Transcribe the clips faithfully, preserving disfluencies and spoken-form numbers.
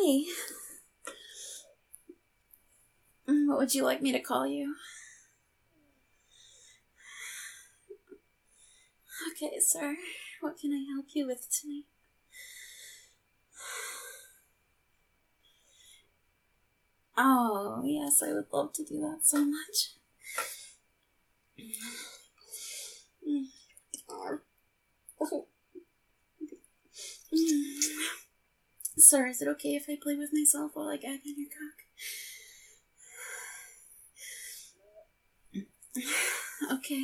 Hi. What would you like me to call you? Okay, sir. What can I help you with tonight? Oh, yes, I would love to do that so much. Sir, is it okay if I play with myself while I gag on your cock? Okay.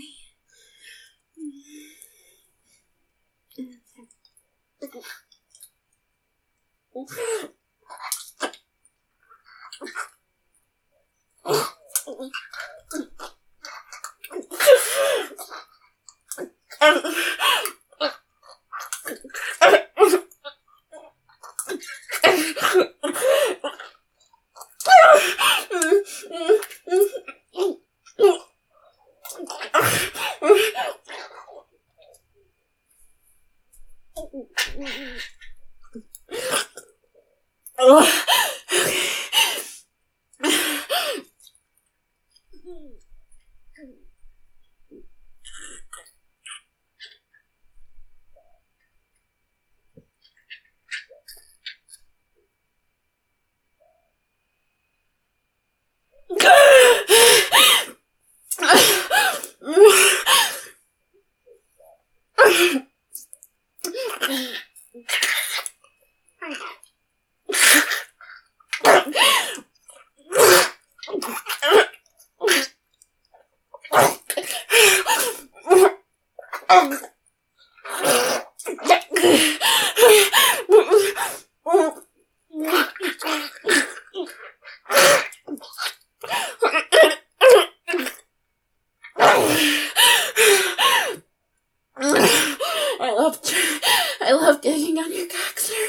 I love, I love gagging on your cock, sir.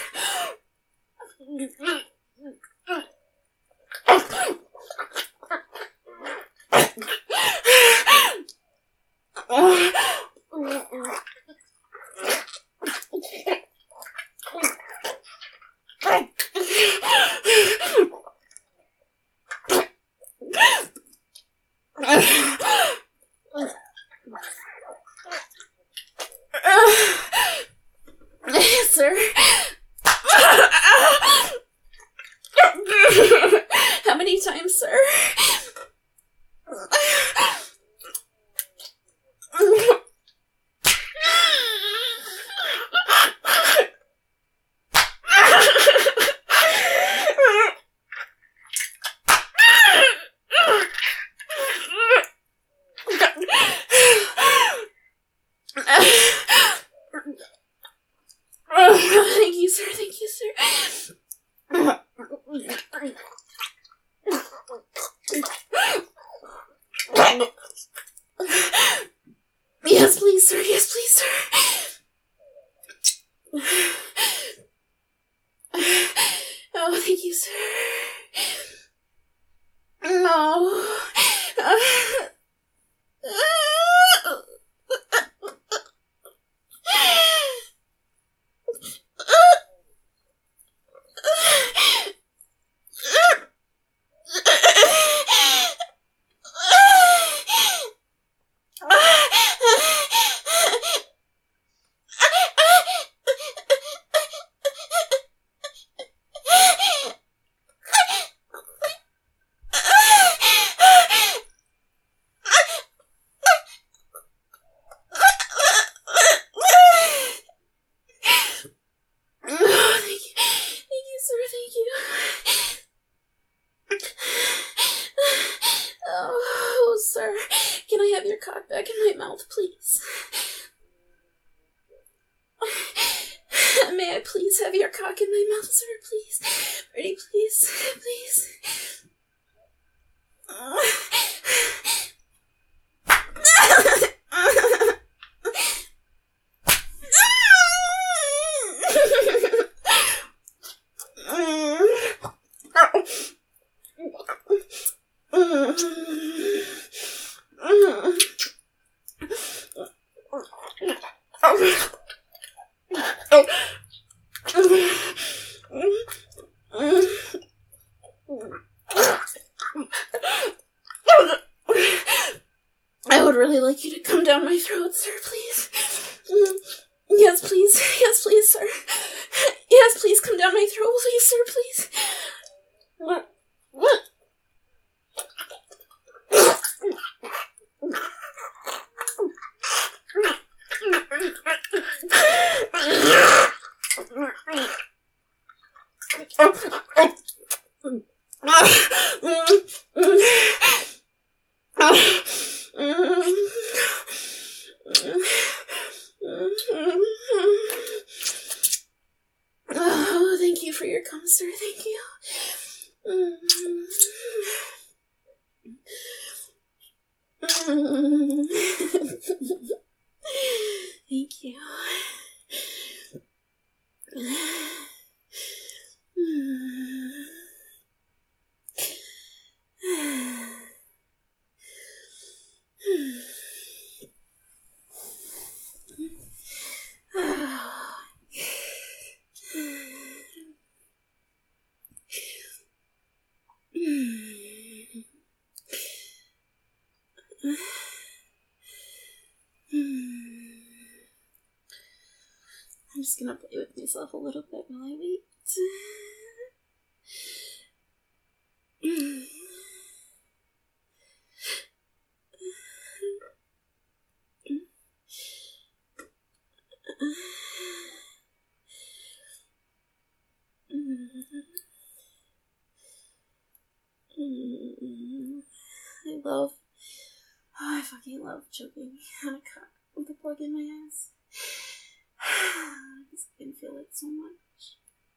Sir? How many times, sir? Thank you, sir. Thank you, sir. Yes, please, sir. Yes, please, sir. Oh, thank you, sir. No. Oh, sir, can I have your cock back in my mouth, please? May I please have your cock in my mouth, sir, please? Pretty please, please. Oh. really like you to come down my throat, sir, please. Mm. Yes, please. Yes, please, sir. Yes, please come down my throat, please, sir, please. What? What? Oh, thank you for your cum, sir. Thank you. Thank you. I'm just gonna play with myself a little bit while I wait. I love, oh, I fucking love choking on a cock with a plug in my ass. I just can feel it so much.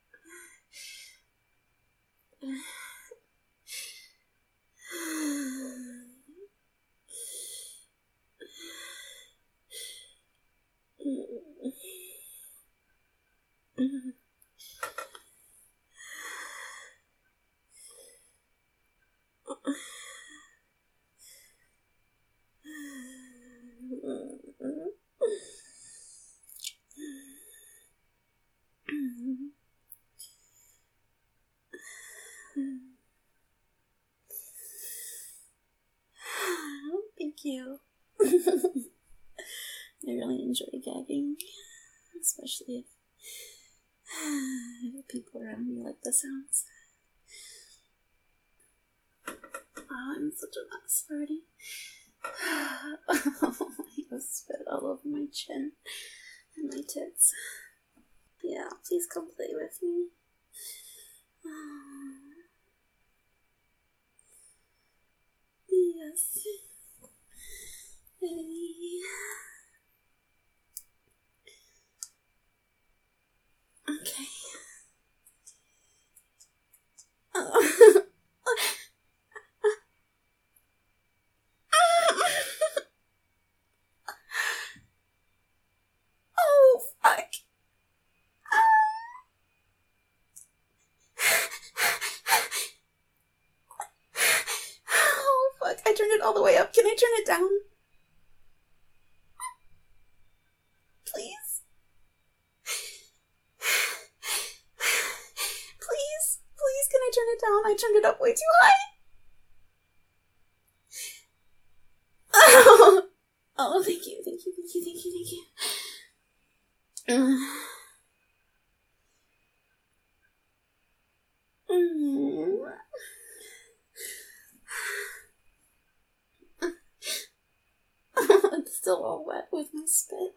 Thank you. I really enjoy gagging, especially if people around me like the sounds. Oh, I'm such a mess already. I just spit all over my chin and my tits. Yeah, please come play with me. Yes. Okay. Oh. Oh, fuck. Oh, fuck. I turned it all the way up. Can I turn it down? Please? Please? Please, can I turn it down? I turned it up way too high. Oh, oh thank you, thank you, thank you, thank you, thank you. Mm. Mm. It's still all wet with my spit.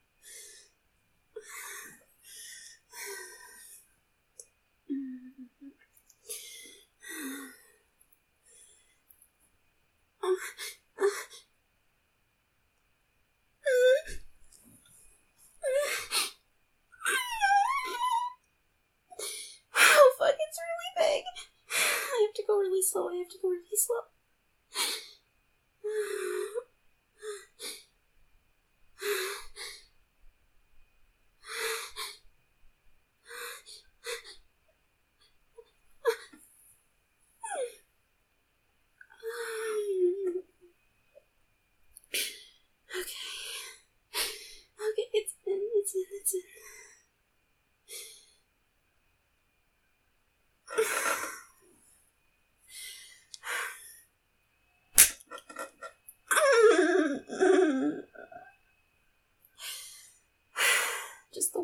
Oh fuck, it's really big. I have to go really slow, I have to go really slow. Okay, it's in, it's in, it's in.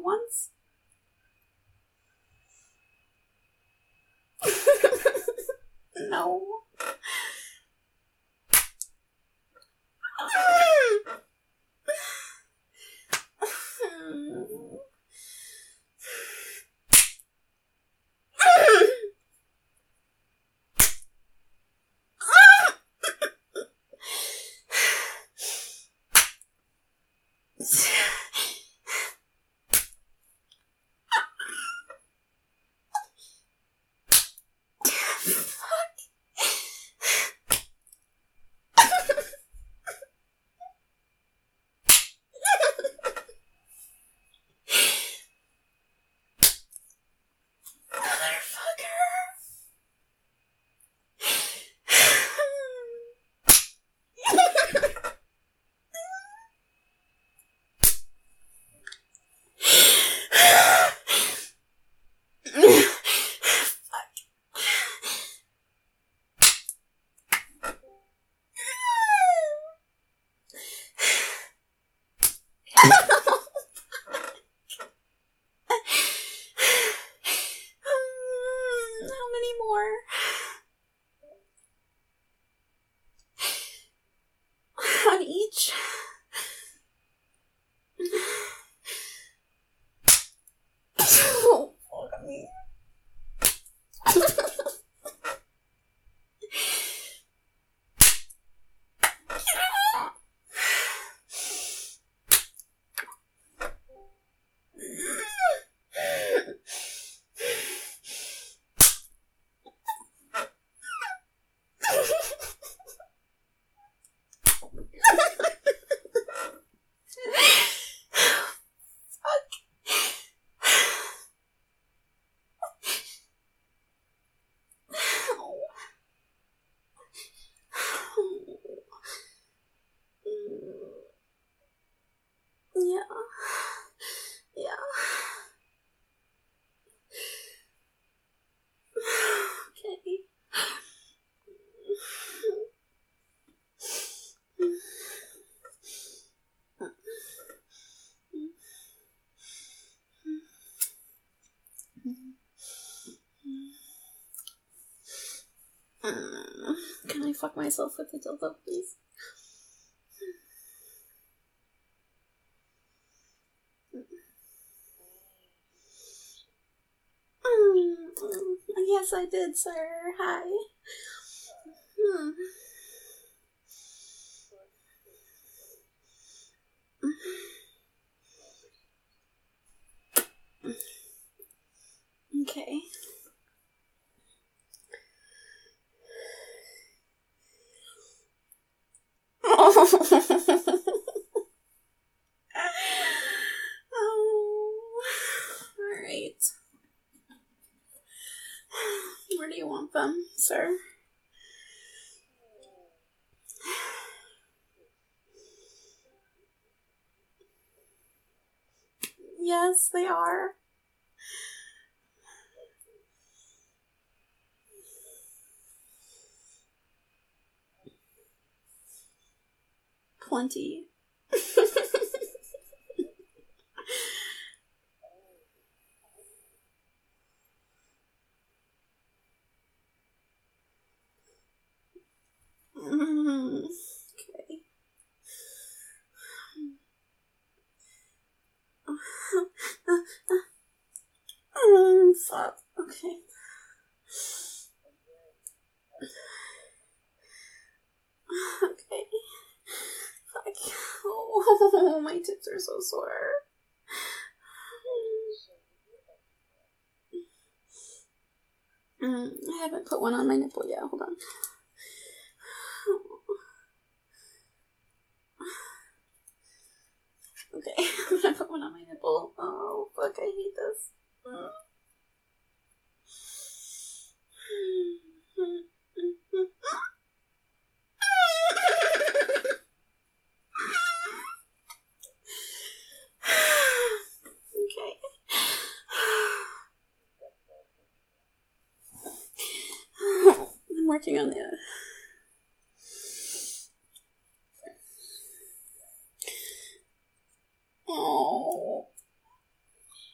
once? No. On each. Oh, fuck me. Yeah. Yeah. Okay. Can I fuck myself with the dildo, please? Yes, I did, sir. Hi. Hmm. Okay. Oh. Alright. Where do you want them, sir? Yes, they are. Plenty. Mm, okay. Oh, fuck. Okay. Okay. Fuck. Oh, my tits are so sore. Mm, I haven't put one on my nipple yet. Hold on. Okay, I'm gonna put one on my nipple. Oh, fuck, I hate this. Mm. Okay. I'm working on the... Oh.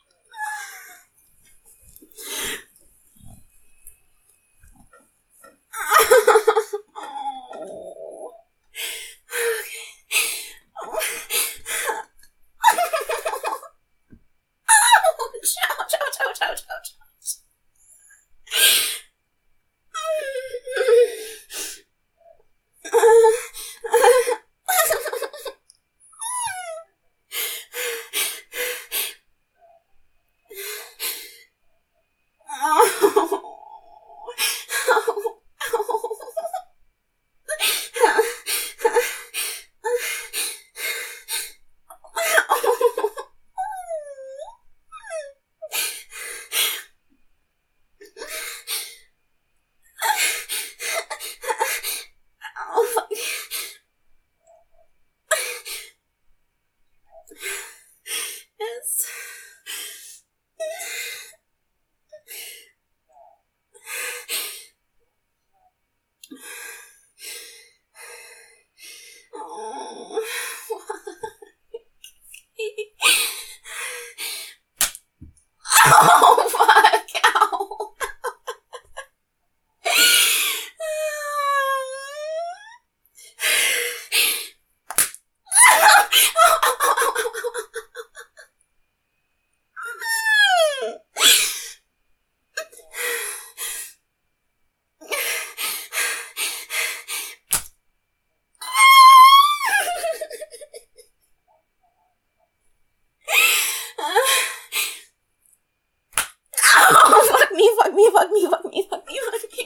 Fuck me, fuck me, fuck me, fuck me, fuck me.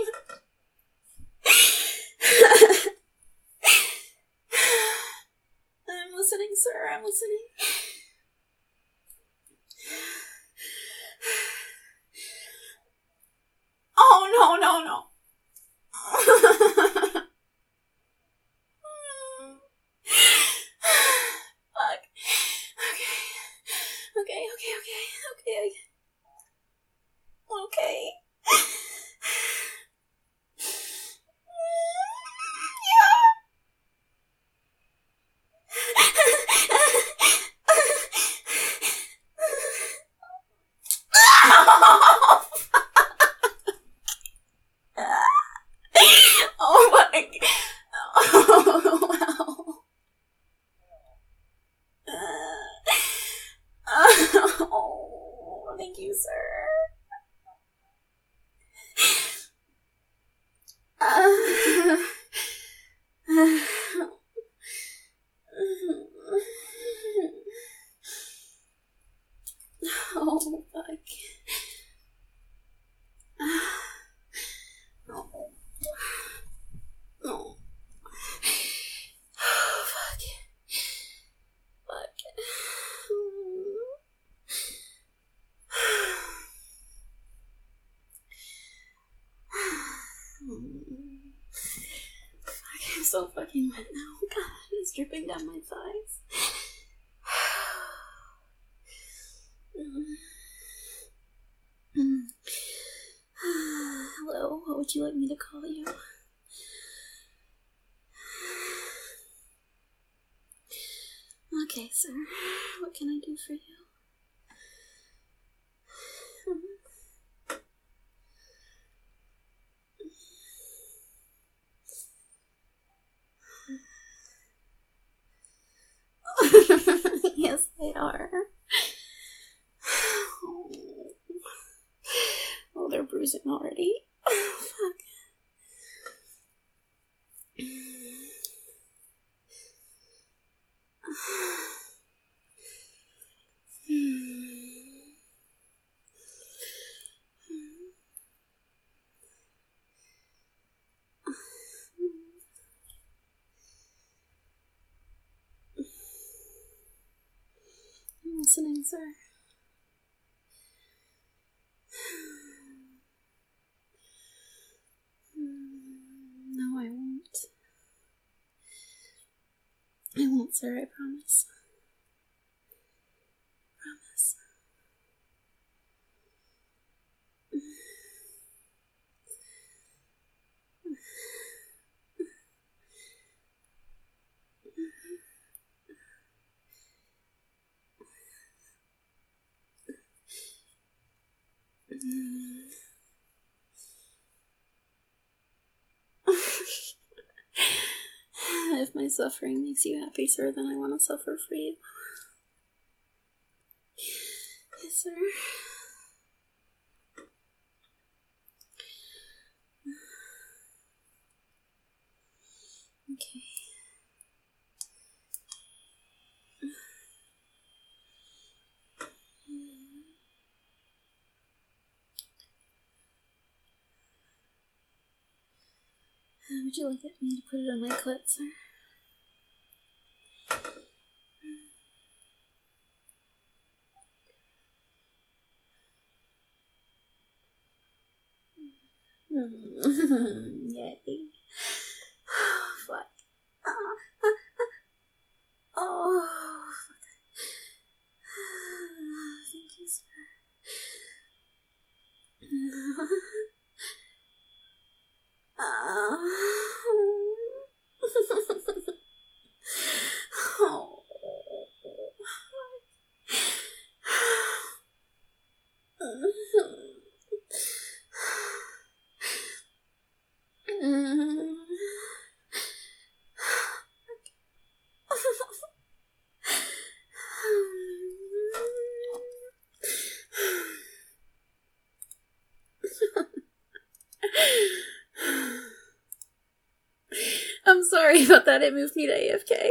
I'm listening, sir, I'm listening. Oh, no, no, no. Fuck. Okay. Okay, okay, okay, okay. Okay. Oh my god. Oh, wow. Oh, thank you, sir. Uh, oh, fuck. No. No. Oh, fuck. Fuck. Fuck, I'm so fucking wet now. God, it's dripping down my thighs. Hello, what would you like me to call you? Okay, sir. What can I do for you? Yes, they are. Oh, oh they're bruising already. Oh, fuck. I'm listening, sir. No, I won't. I won't, sir, I promise. Promise. If my suffering makes you happy, sir, then I want to suffer for you. Yes, sir. Okay. Would you like me to put it on my clit, sir? Yay. Fuck. Oh, fuck. Thank you, sir. Oh. Oh. I'm sorry about that, it moved me to A F K.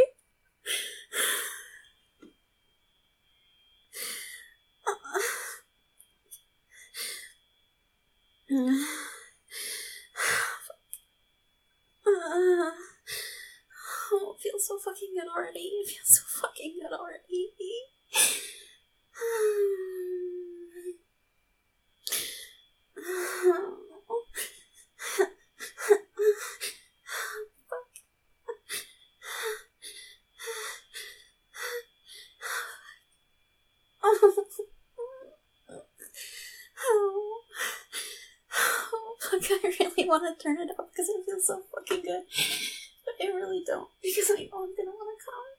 Uh, oh, it feels so fucking good already. It feels so fucking good already. I really want to turn it up because it feels so fucking good, but I really don't because I know I'm gonna want to come.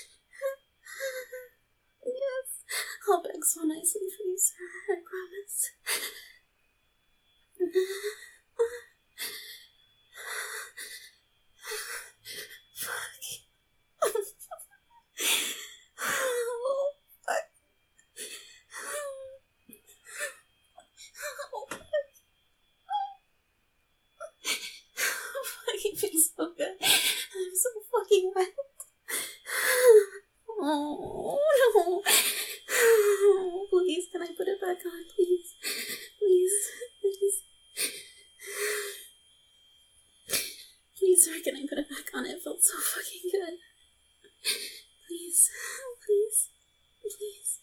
Yes, I'll beg so nicely for you, sir. I promise. Fuck. Oh, fuck. Oh, fuck. It feels so good. I'm so fucking wet. Oh, no. Please, can I put it back on? Please. Please. Please. Please, sir, can I put it back on? It felt so fucking good. Please. Please. Please.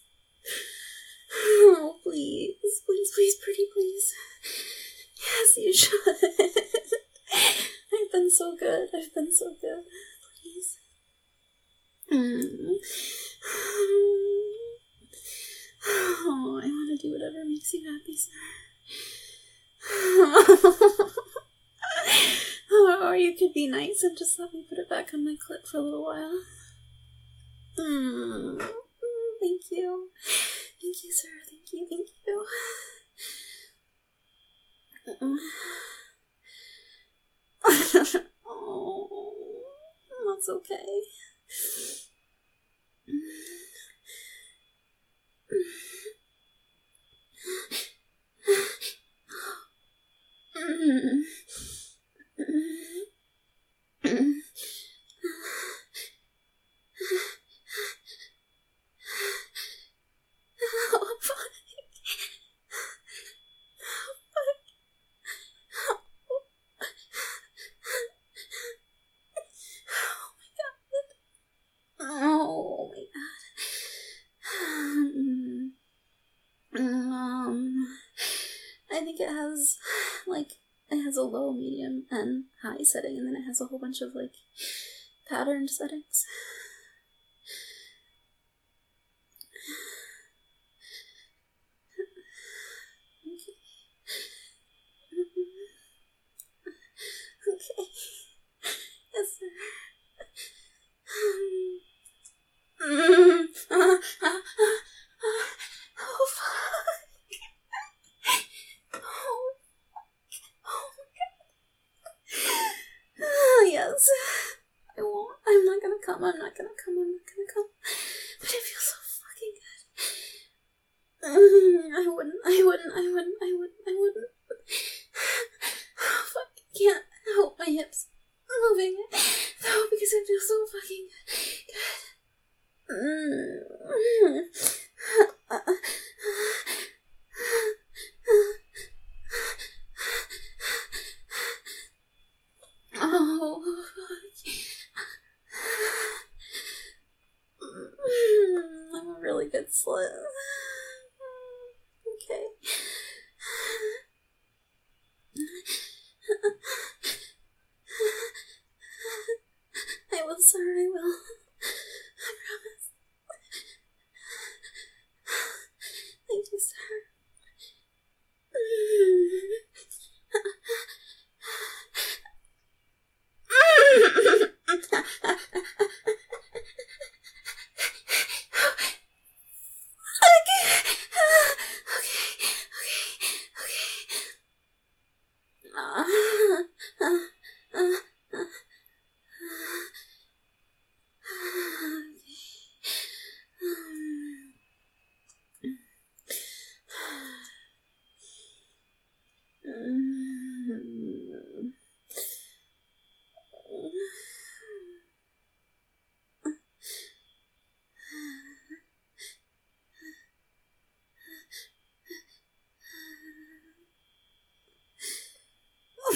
Oh, please. Please, please, pretty please. Yes, you should. I've been so good. I've been so good. Please. Mm. Oh, I want to do whatever makes you happy, sir. Or you could be nice and just let me put it back on my clit for a little while. Mm. Thank you. Thank you, sir. Thank you. Thank you. Mm. Oh, that's okay. Oh, fuck. Oh my god. Um, I think it has, like, it has a low, medium, and high setting, and then it has a whole bunch of, like, patterned settings. Okay. Okay. Yes, sir. Mm. Uh, uh, uh, uh, oh, fuck. Oh, oh my god. Uh, yes. I won't. I'm not gonna come. I'm not gonna come. I'm not gonna come. But it feels so fucking good. Mm, I wouldn't. I wouldn't. I wouldn't. I wouldn't. I wouldn't. Oh, fuck. I can't help my hips moving. No, because it feels so fucking good. Mm. Oh, I'm a really good slut. Okay. I will, sir, I will. I promise. Thank you, sir.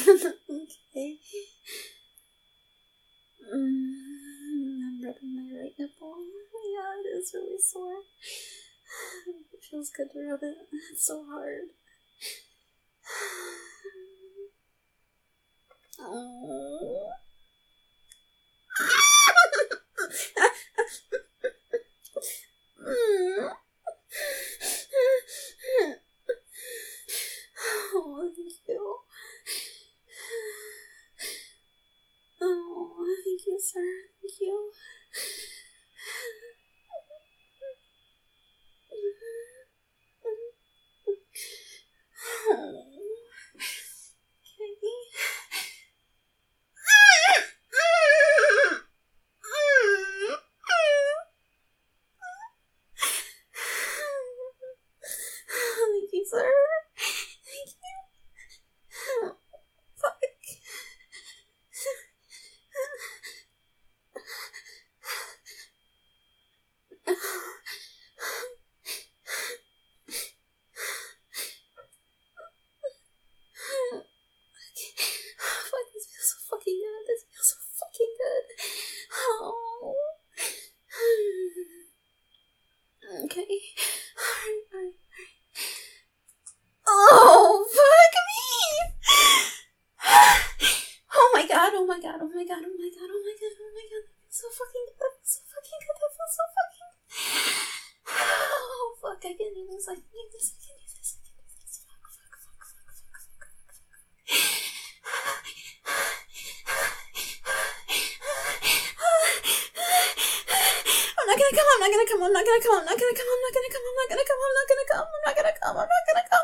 Okay. Mm, I'm rubbing my right nipple. Yeah, it is really sore. It feels good to rub it. It's so hard. Oh. Mm. Oh, thank you. Oh, thank you, sir. Thank you. Oh. Thank you, sir. Thank you. Fuck. Fuck, this feels so fucking good. This feels so fucking good. Oh. Okay. Alright, alright, alright. Oh, fuck me! Oh my god, oh my god, oh my god, oh my god, oh my god, oh my god. That feels so fucking good. That feels so fucking good. That feels so fucking Oh, fuck, I can do this. I can do this. I can do this. I can do this. Fuck, fuck, fuck, fuck, fuck, fuck, fuck, fuck. I'm not gonna come, I'm not gonna come, I'm not gonna come, I'm not gonna come, I'm not gonna come, I'm not gonna come, I'm not gonna come, I'm not gonna come, I'm not gonna come.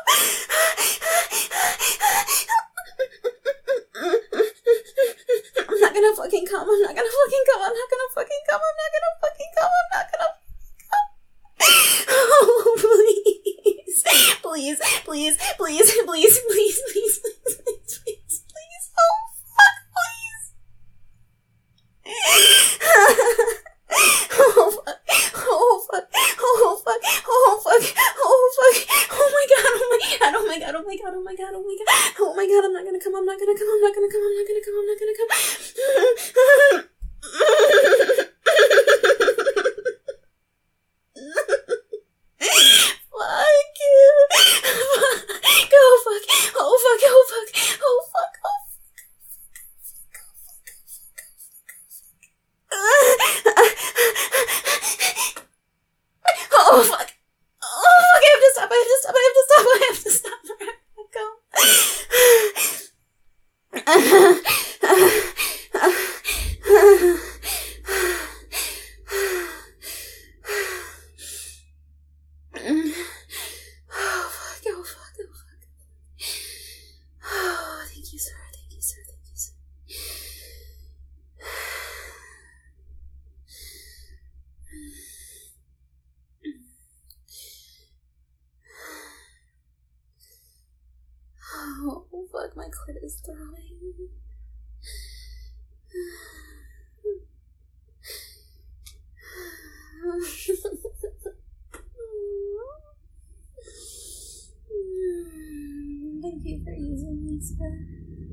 I'm not gonna fucking come, I'm not gonna fucking come, I'm not gonna fucking come, I'm not gonna fucking come, I'm not gonna come. Oh, please. Please, please, please, please, please, please, please, please, please, please. Oh, fuck, please. Oh, fuck. Oh, fuck. Oh, fuck. Oh, fuck. Oh, fuck. Oh, my God. Oh, my God. Oh, my God. Oh, my God. Oh, my God. Oh, my God. Oh, my God. I'm not gonna come. I'm not gonna come. I'm not gonna come. I'm not gonna come. I'm not gonna come. Fuck you. Go fuck. Oh, fuck. Oh, fuck. Oh, fuck. Oh, Oh, fuck. Oh, fuck. I have to stop. I have to stop. I have to stop. I have to stop. I have to go. Oh, fuck. Oh, fuck. Oh, fuck. Oh, thank you, sir. Thank you, sir. Thank you, sir. Oh, fuck, my clit is throbbing. Thank you for using me, sir.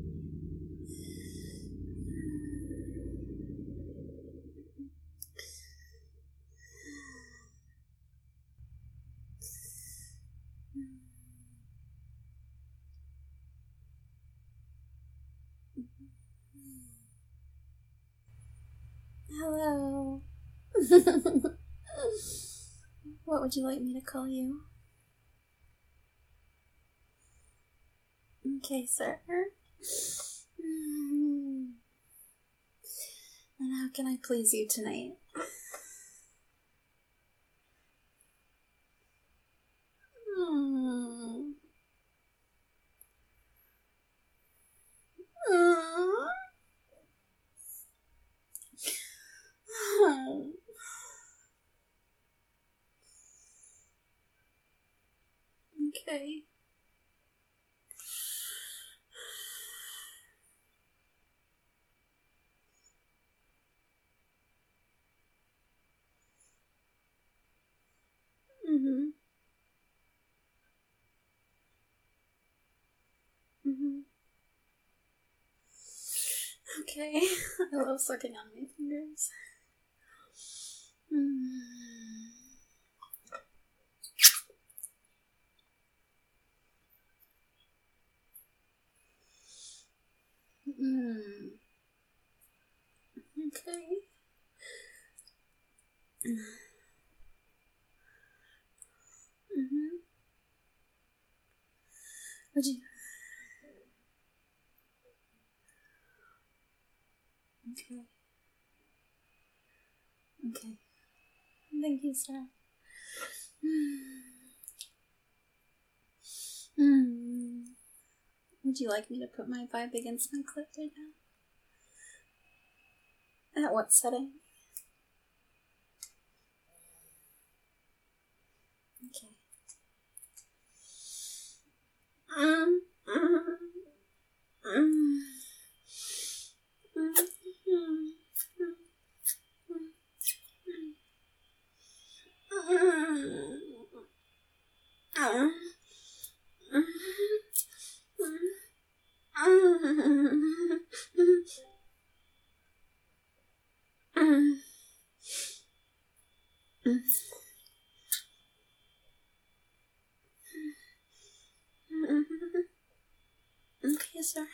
Hello. What would you like me to call you? Okay, sir. And how can I please you tonight? Mm. Mm. Oh. Okay. Mm-hmm. Mm-hmm. Okay, I love sucking on my fingers. Mm. Mm. Okay. Mm-hmm. Would you? Okay. Okay. Thank you, sir. Mm. Would you like me to put my vibe against my clit right now? At what setting? Okay. Mm. Mm. Mm. Okay, sir.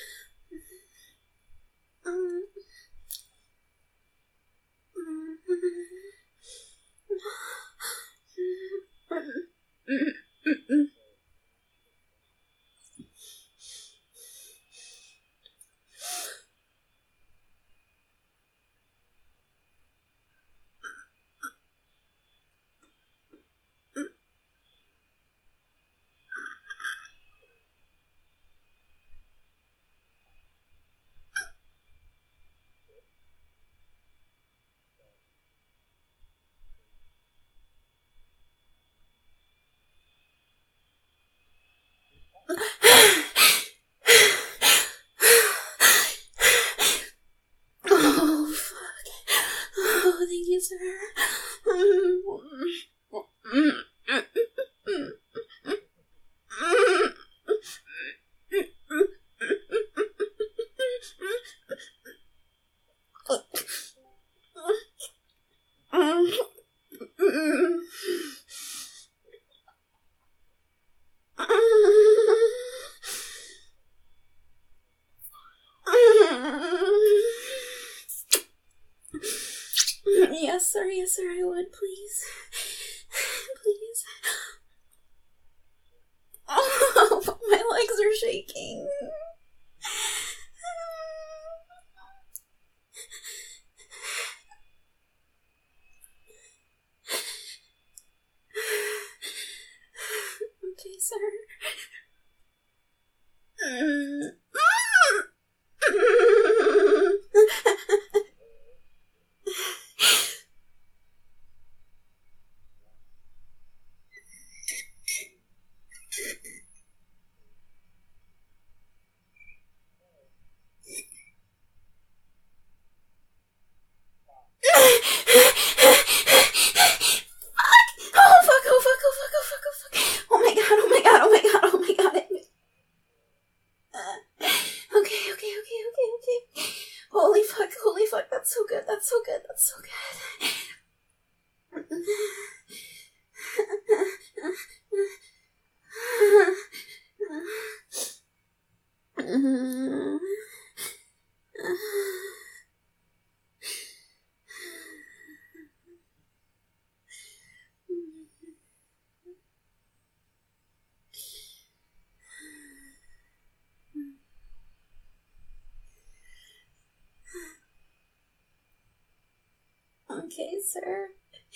Oh, fuck. Oh, thank you, sir. Yes, sir, yes, sir, I would, please. Please. Oh, my legs are shaking. Okay, sir. Okay, sir.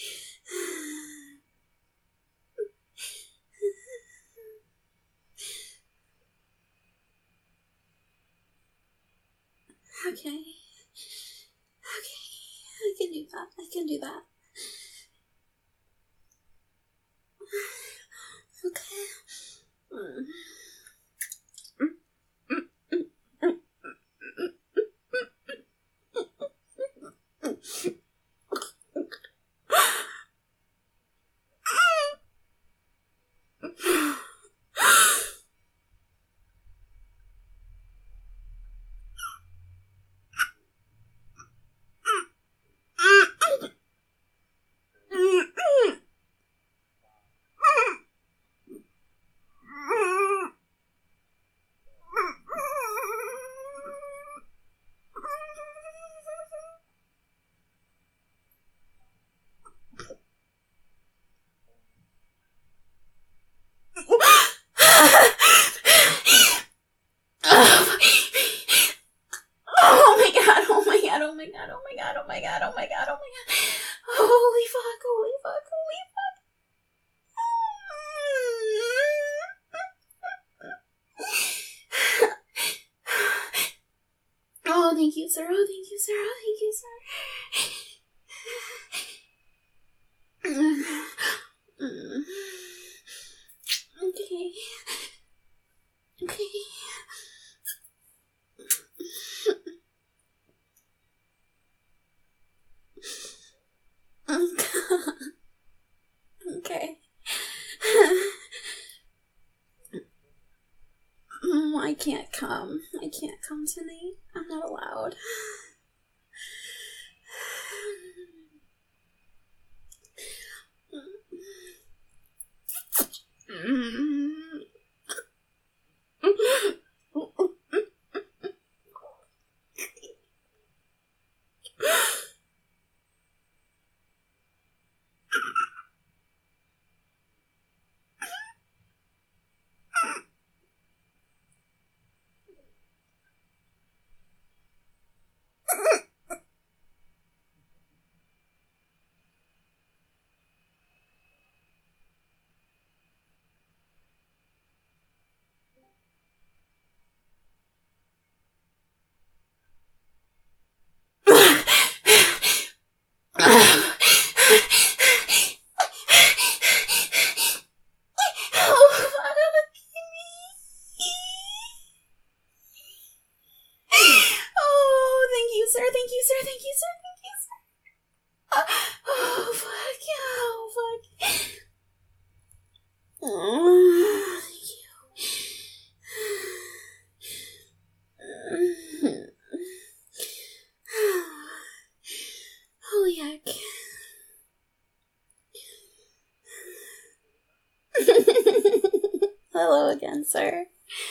Okay. Okay. I can do that. I can do that. Okay. Mm. thank you, sir. Oh, thank you, sir. Oh, thank you, sir. Okay. Okay. Okay. I can't come. I can't come tonight. I'm not allowed. Hello again, sir.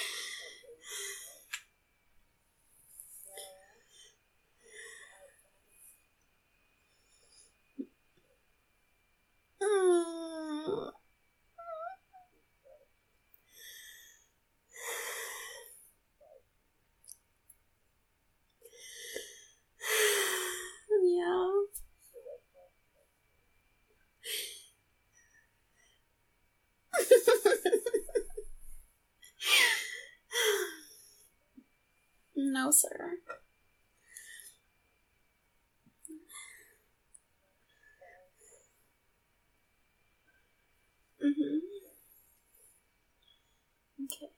Mm. Yeah. No, sir. Mm-hmm. Okay.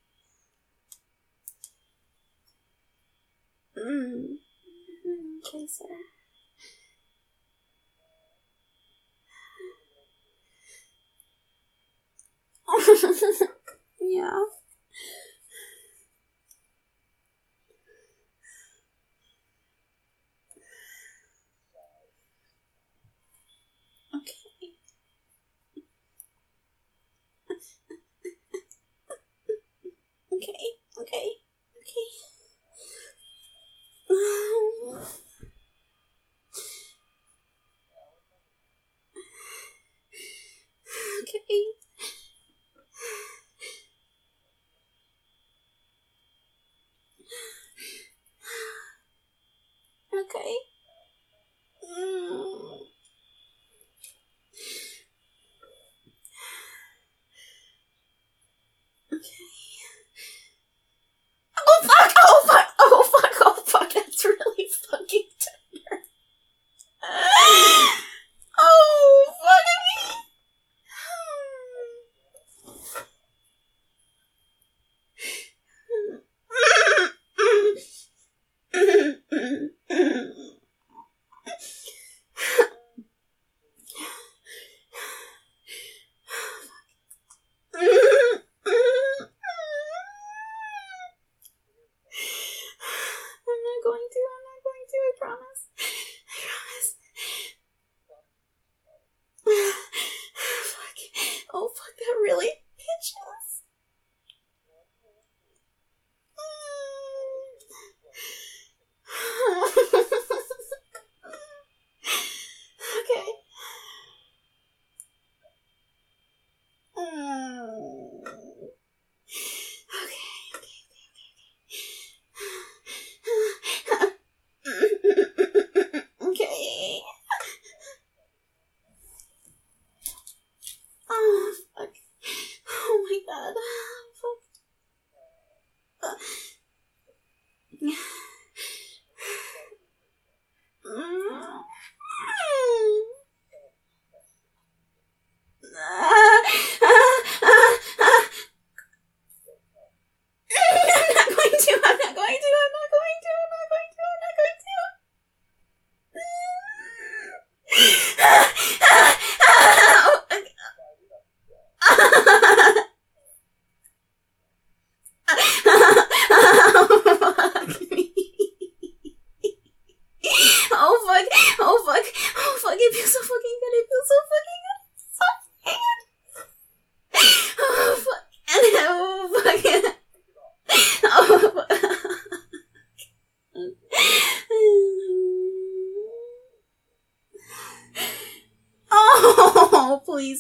Mm. Okay, sir. Yeah. Okay. Okay. Okay. Okay. Um, okay. Okay. Mm. Okay. Oh fuck! Oh fuck! Oh fuck! Oh fuck! That's really fucking tender. Oh fuck me! I'm not going to, I'm not going to, I promise. I promise. Fuck. Oh fuck, that really itches. Okay. Okay, okay, okay, okay. Okay. Oh, fuck. Oh my god. Fuck.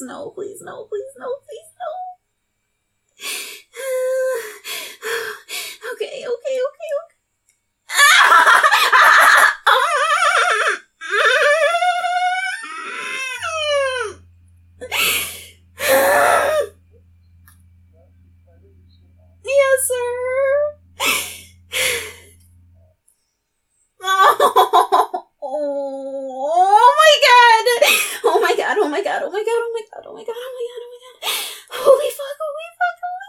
please no, please no, please no, please no. Okay, okay, okay, okay. Yes, sir. Oh, oh my god. Oh my god, oh my god, oh my god, oh my god, oh my god, oh my god, oh my god. Holy fuck, holy fuck, holy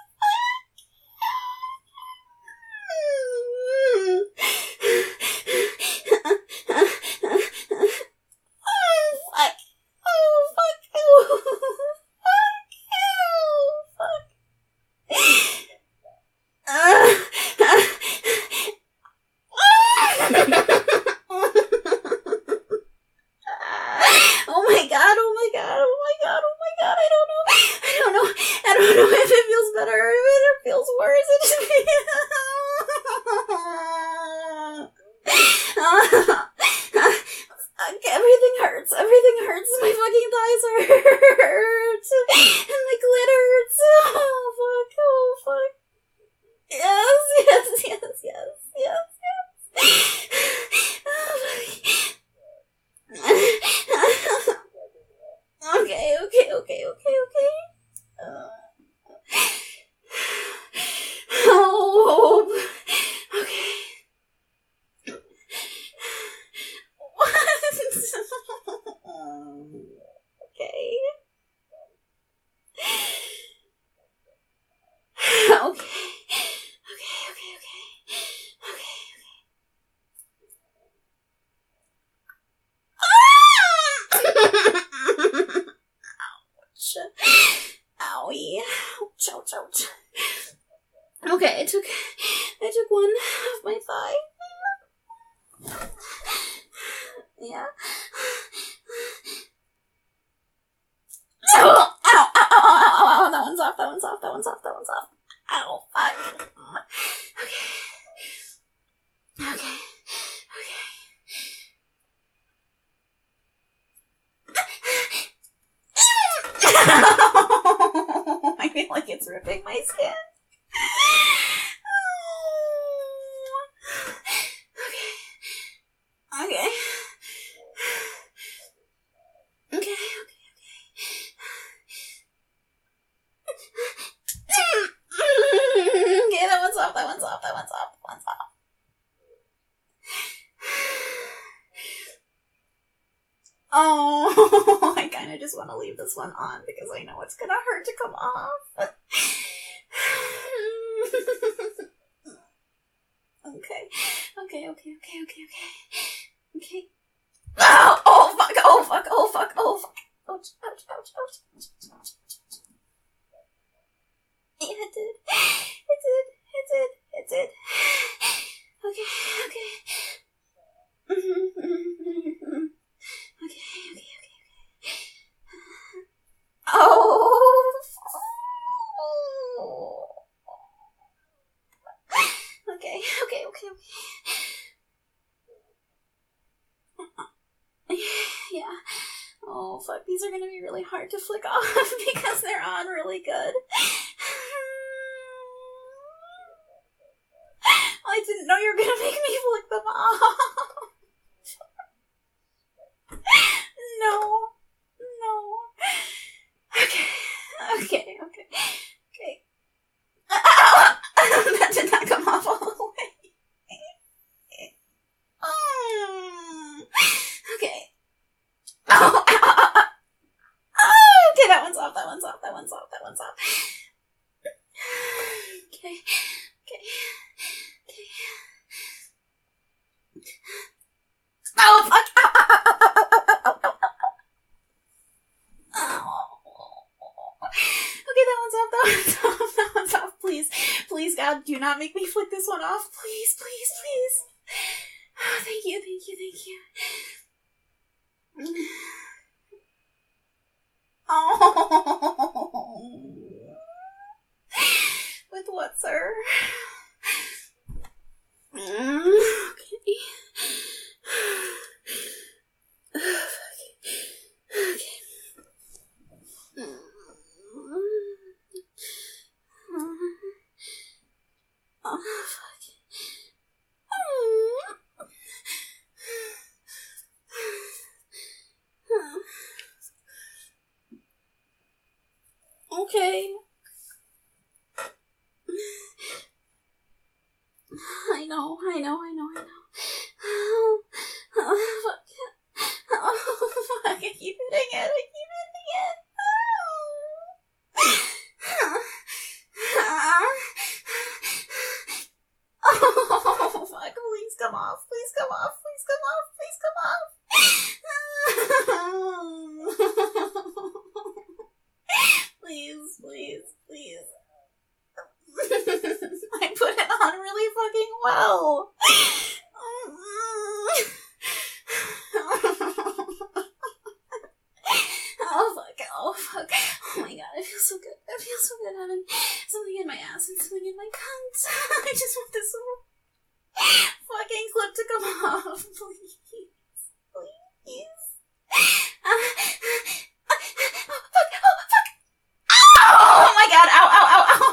Okay, I took, I took one off my thigh. Yeah. Ow, ow, ow, ow, ow, ow, that one's off, that one's off, that one's off, that one's off. Ow, fuck. Okay. Okay. Okay. I feel like it's ripping my skin. Okay. Okay. Okay, okay, okay. Okay, that one's off, that one's off, that one's off, that one's off. Oh, I kind of just want to leave this one on because I know it's gonna hurt to come off. Okay, okay, okay, okay, okay, okay, okay. Oh, oh, fuck, oh, fuck, oh, fuck, oh, fuck. Ouch, ouch, ouch, ouch. Yeah, it did. It did, it did, it did. Okay, okay. Mm-hmm, mm-hmm. Okay, okay, okay, okay. Oh. Okay, okay, okay, okay. Yeah. Oh, fuck. These are gonna be really hard to flick off because they're on really good. I didn't know you were gonna make me flick them off. No. No. Okay. Okay, okay. Okay. That did not come off all the way. Mm. Okay. Oh, oh, oh, oh, okay, that one's off, that one's off, that one's off, that one's off. Okay, okay, okay. Oh, fuck! Ow, ow, ow, ow, ow, ow, ow, ow, ow. Okay, that one's off, that one's off, that one's off, please. Please, God, do not make me flick this one off. Please, please, please. Oh, thank you, thank you, thank you. Oh. With what, sir? Okay. Okay. Okay. I know, I know, I know, I know. Oh, oh fuck. Oh, fuck. I keep hitting it, I keep hitting it. Oh. Oh, fuck. Please come off, please come off, please come off, please come off. Please, please, please. I put it on really fucking well. Oh fuck, oh fuck. Oh my god, it feels so good. It feels so good having something in my ass and something in my cunt. I just want this little fucking clip to come off. Please. Please. Uh, oh, fuck, oh, fuck. Oh my god, ow, ow, ow, ow.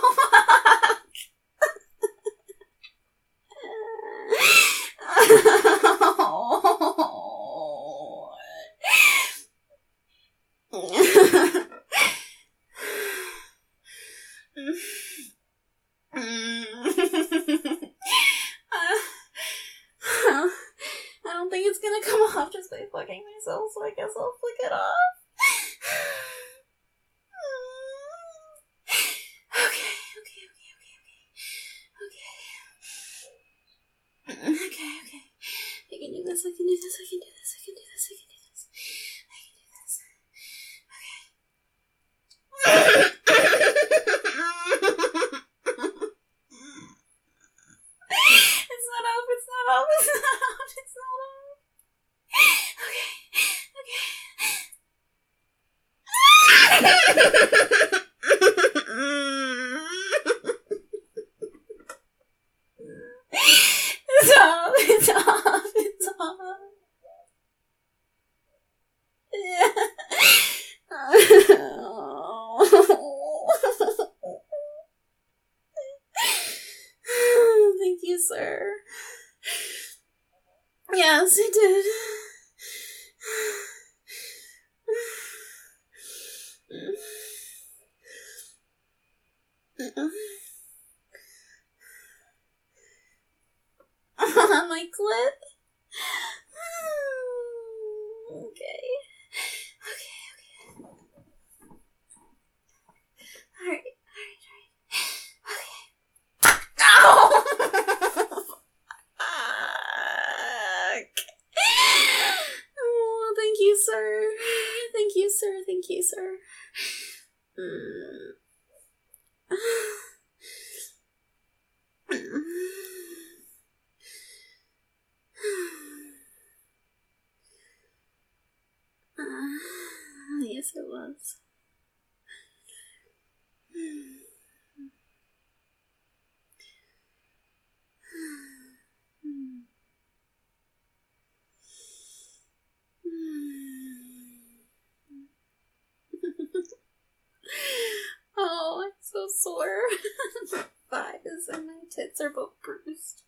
I don't think it's gonna come off just by fucking myself, so I guess I'll flick it off. Okay, okay, okay, okay, okay, okay. Okay, okay. I can do this, I can do this, I can do this, I can do this, I can do this. I can do this. It's not up, it's not up, it's not up, it's not up. Okay, It's off, it's off, it's off. Yeah. Thank you, sir. Yes, it did. On my clit? Okay. Okay, okay. Alright, alright, alright. Okay. Ow! Oh, thank you, sir. Thank you, sir. Thank you, sir. Mm. Uh, yes, it was. Oh, I'm so sore. My thighs and my tits are both bruised.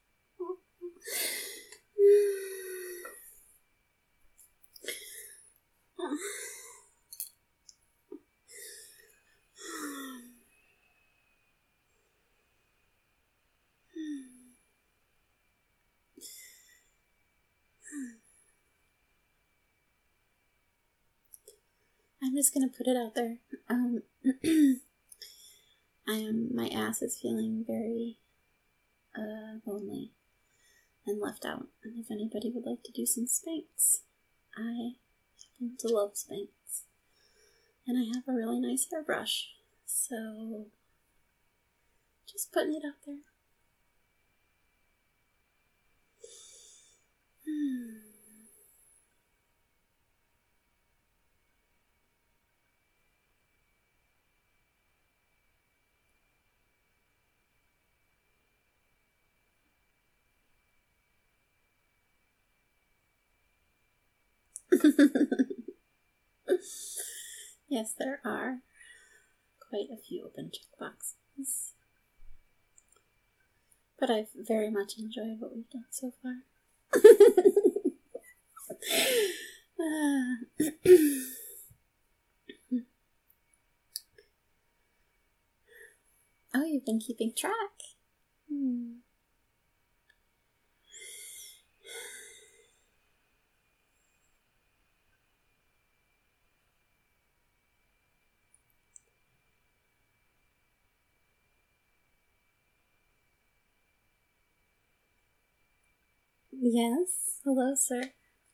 I'm just gonna put it out there. Um, I am. My ass is feeling very uh, lonely and left out. And if anybody would like to do some spanks, I happen to love spanks, and I have a really nice hairbrush. So, just putting it out there. Hmm. Yes, there are quite a few open checkboxes, but I've very much enjoyed what we've done so far. uh, oh, you've been keeping track. Hmm. Yes. Hello, sir.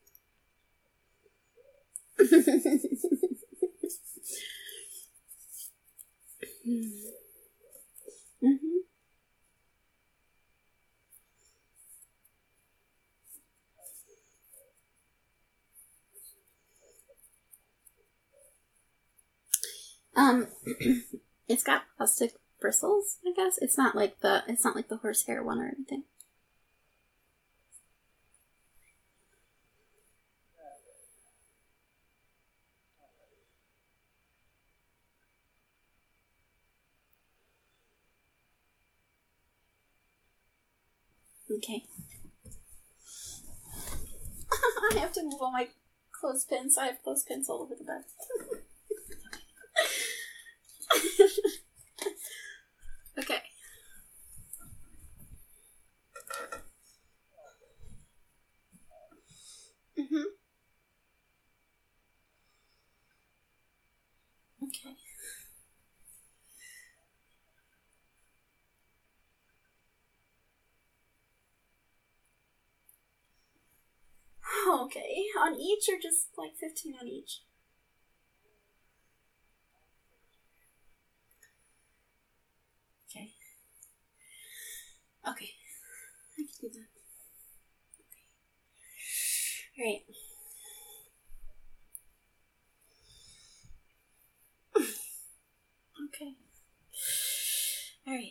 Mm-hmm. Um, it's got plastic bristles, I guess. It's not like the it's not like the horsehair one or anything. Okay. I have to move all my clothespins. I have clothespins all over the bed. Okay. Mm-hmm. Okay. Okay. On each or just like fifteen on each? Okay. Okay. I can do that. Okay. Alright. Okay. Alright.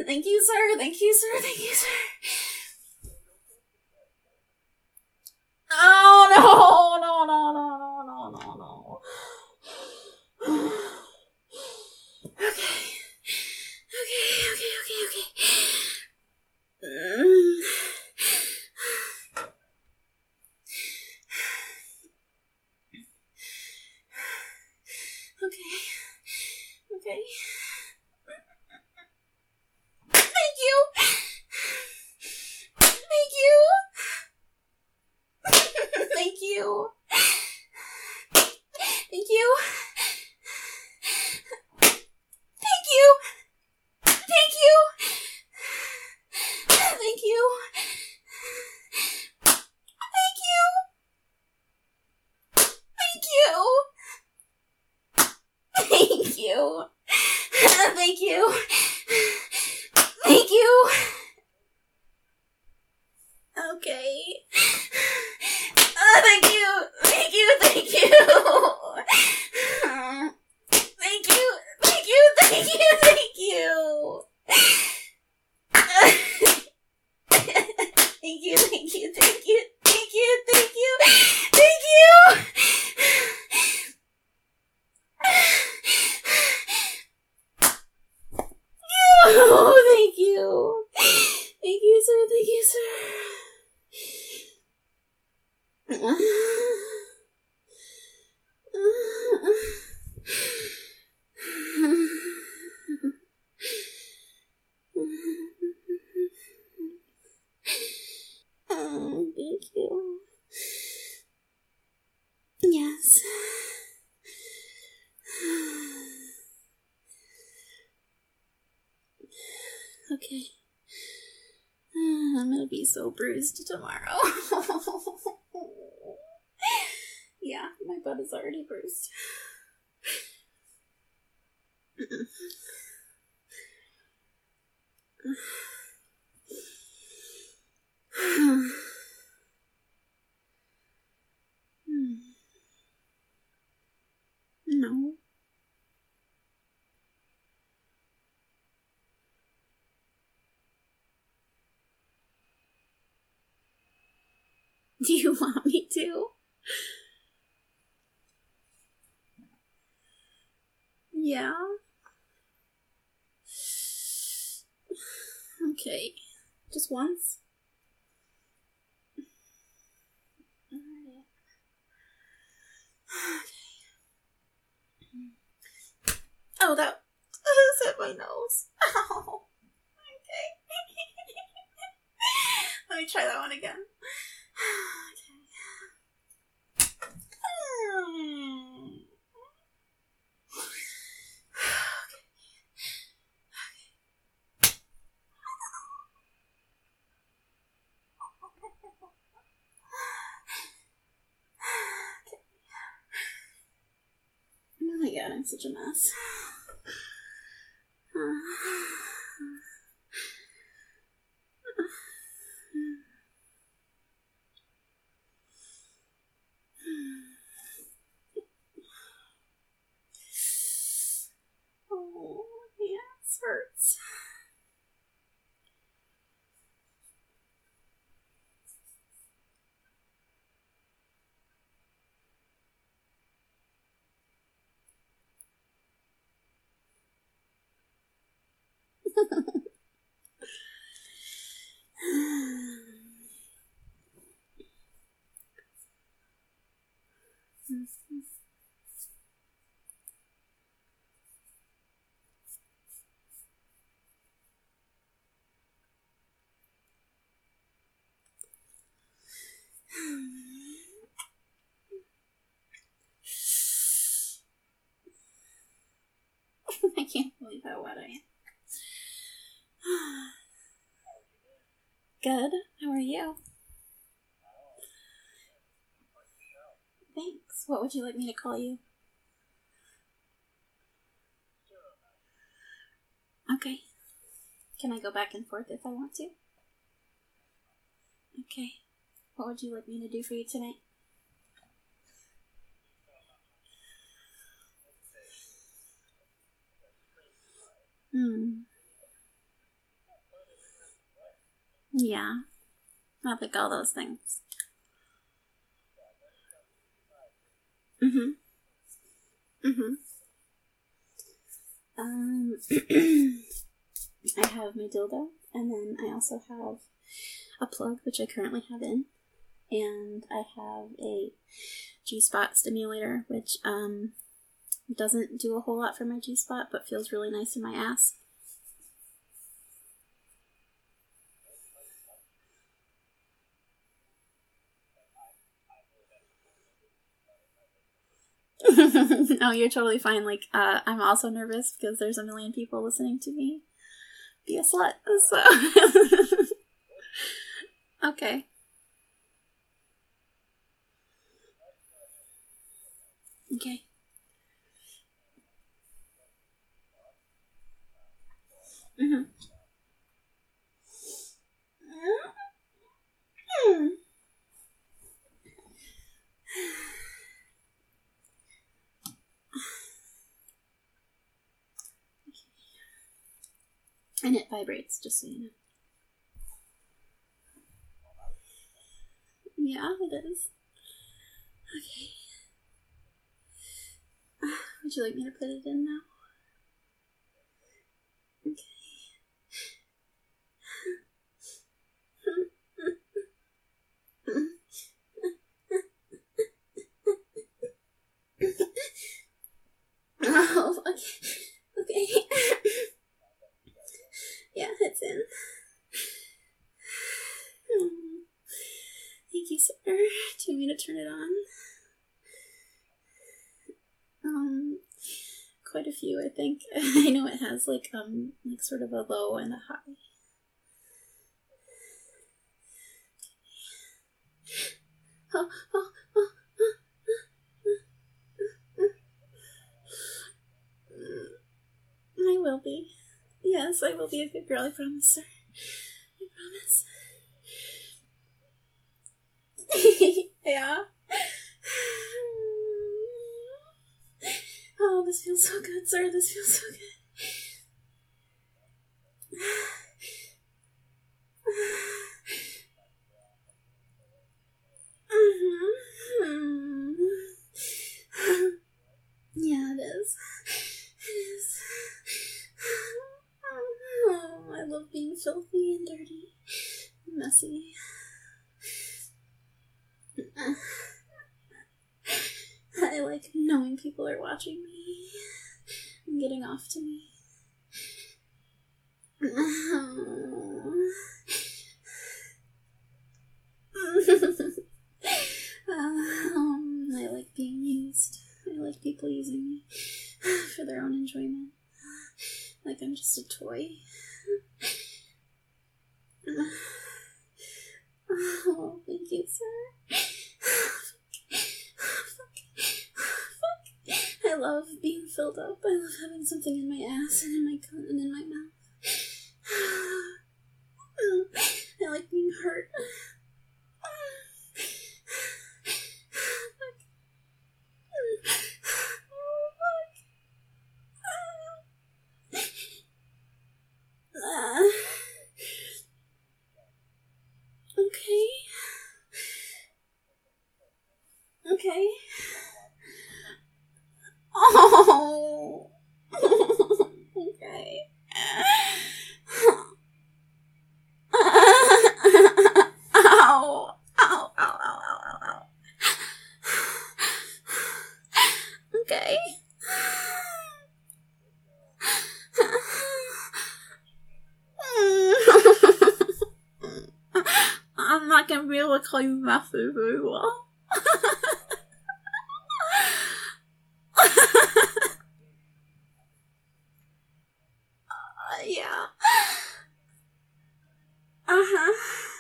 Thank you, sir. Thank you, sir. Thank you, sir. Oh, no. No, no, no, no, no, no, no. Okay. Okay, okay, okay, okay. Mm. Okay. Okay. Thank you. Thank you. Thank you. Thank you. Thank you. Thank you. Thank you. Thank you. Thank you. Thank you. Thank you. Thank you. Okay. Uh, thank you. Thank you. Thank you. Thank you. Thank you. Thank you. Thank you. Thank you. Thank you. Thank you. Thank you. Thank you. Thank you. Oh, thank you. Thank you, sir. Thank you, sir. Oh, thank you. Yes. Okay. I'm gonna be so bruised tomorrow. Yeah, my butt is already bruised. No. Do you want me to? Yeah. Okay. Just once? Alright. Oh, that was at my nose. Oh. Okay. Let me try that one again. Okay. Hmm. Oh my god, I'm such a mess. Oh, yeah, this hurts. I can't believe how wet I am. Good. How are you? Thanks. What would you like me to call you? Okay. Can I go back and forth if I want to? Okay. What would you like me to do for you tonight? Hmm. Yeah. I like all those things. Mm-hmm. Mm-hmm. Um, I have my dildo, and then I also have a plug, which I currently have in, and I have a G-spot stimulator, which um doesn't do a whole lot for my G-spot, but feels really nice in my ass. No, you're totally fine. Like, uh, I'm also nervous because there's a million people listening to me be a slut, so... Okay. Okay. Mm-hmm. Mm-hmm. And it vibrates, just so you know. Yeah, it is. Okay. Would you like me to put it in now? Okay. Oh, okay. Okay. Yeah, it's in. Thank you, sir. Do you want me to turn it on? Um, quite a few, I think. I know it has like um like sort of a low and a high. Oh, oh, oh, oh, oh, oh. I will be. Yes, I will be a good girl, I promise, sir. I promise. Yeah. Oh, this feels so good, sir. This feels so good. Mm-hmm. Yeah, it is. It is. Oh, I love being filthy and dirty and messy. I like knowing people are watching me and getting off to me. um, I like being used. I like people using me for their own enjoyment. Like I'm just a toy. Oh, thank you, sir. I love being filled up. I love having something in my ass and in my cunt and in my mouth. I like being hurt. Okay. Okay. Oh. Okay. Ow. Ow, ow, ow, ow, ow, ow. Okay. I'm not gonna be able to call you Matthew very well. uh, yeah. Uh-huh.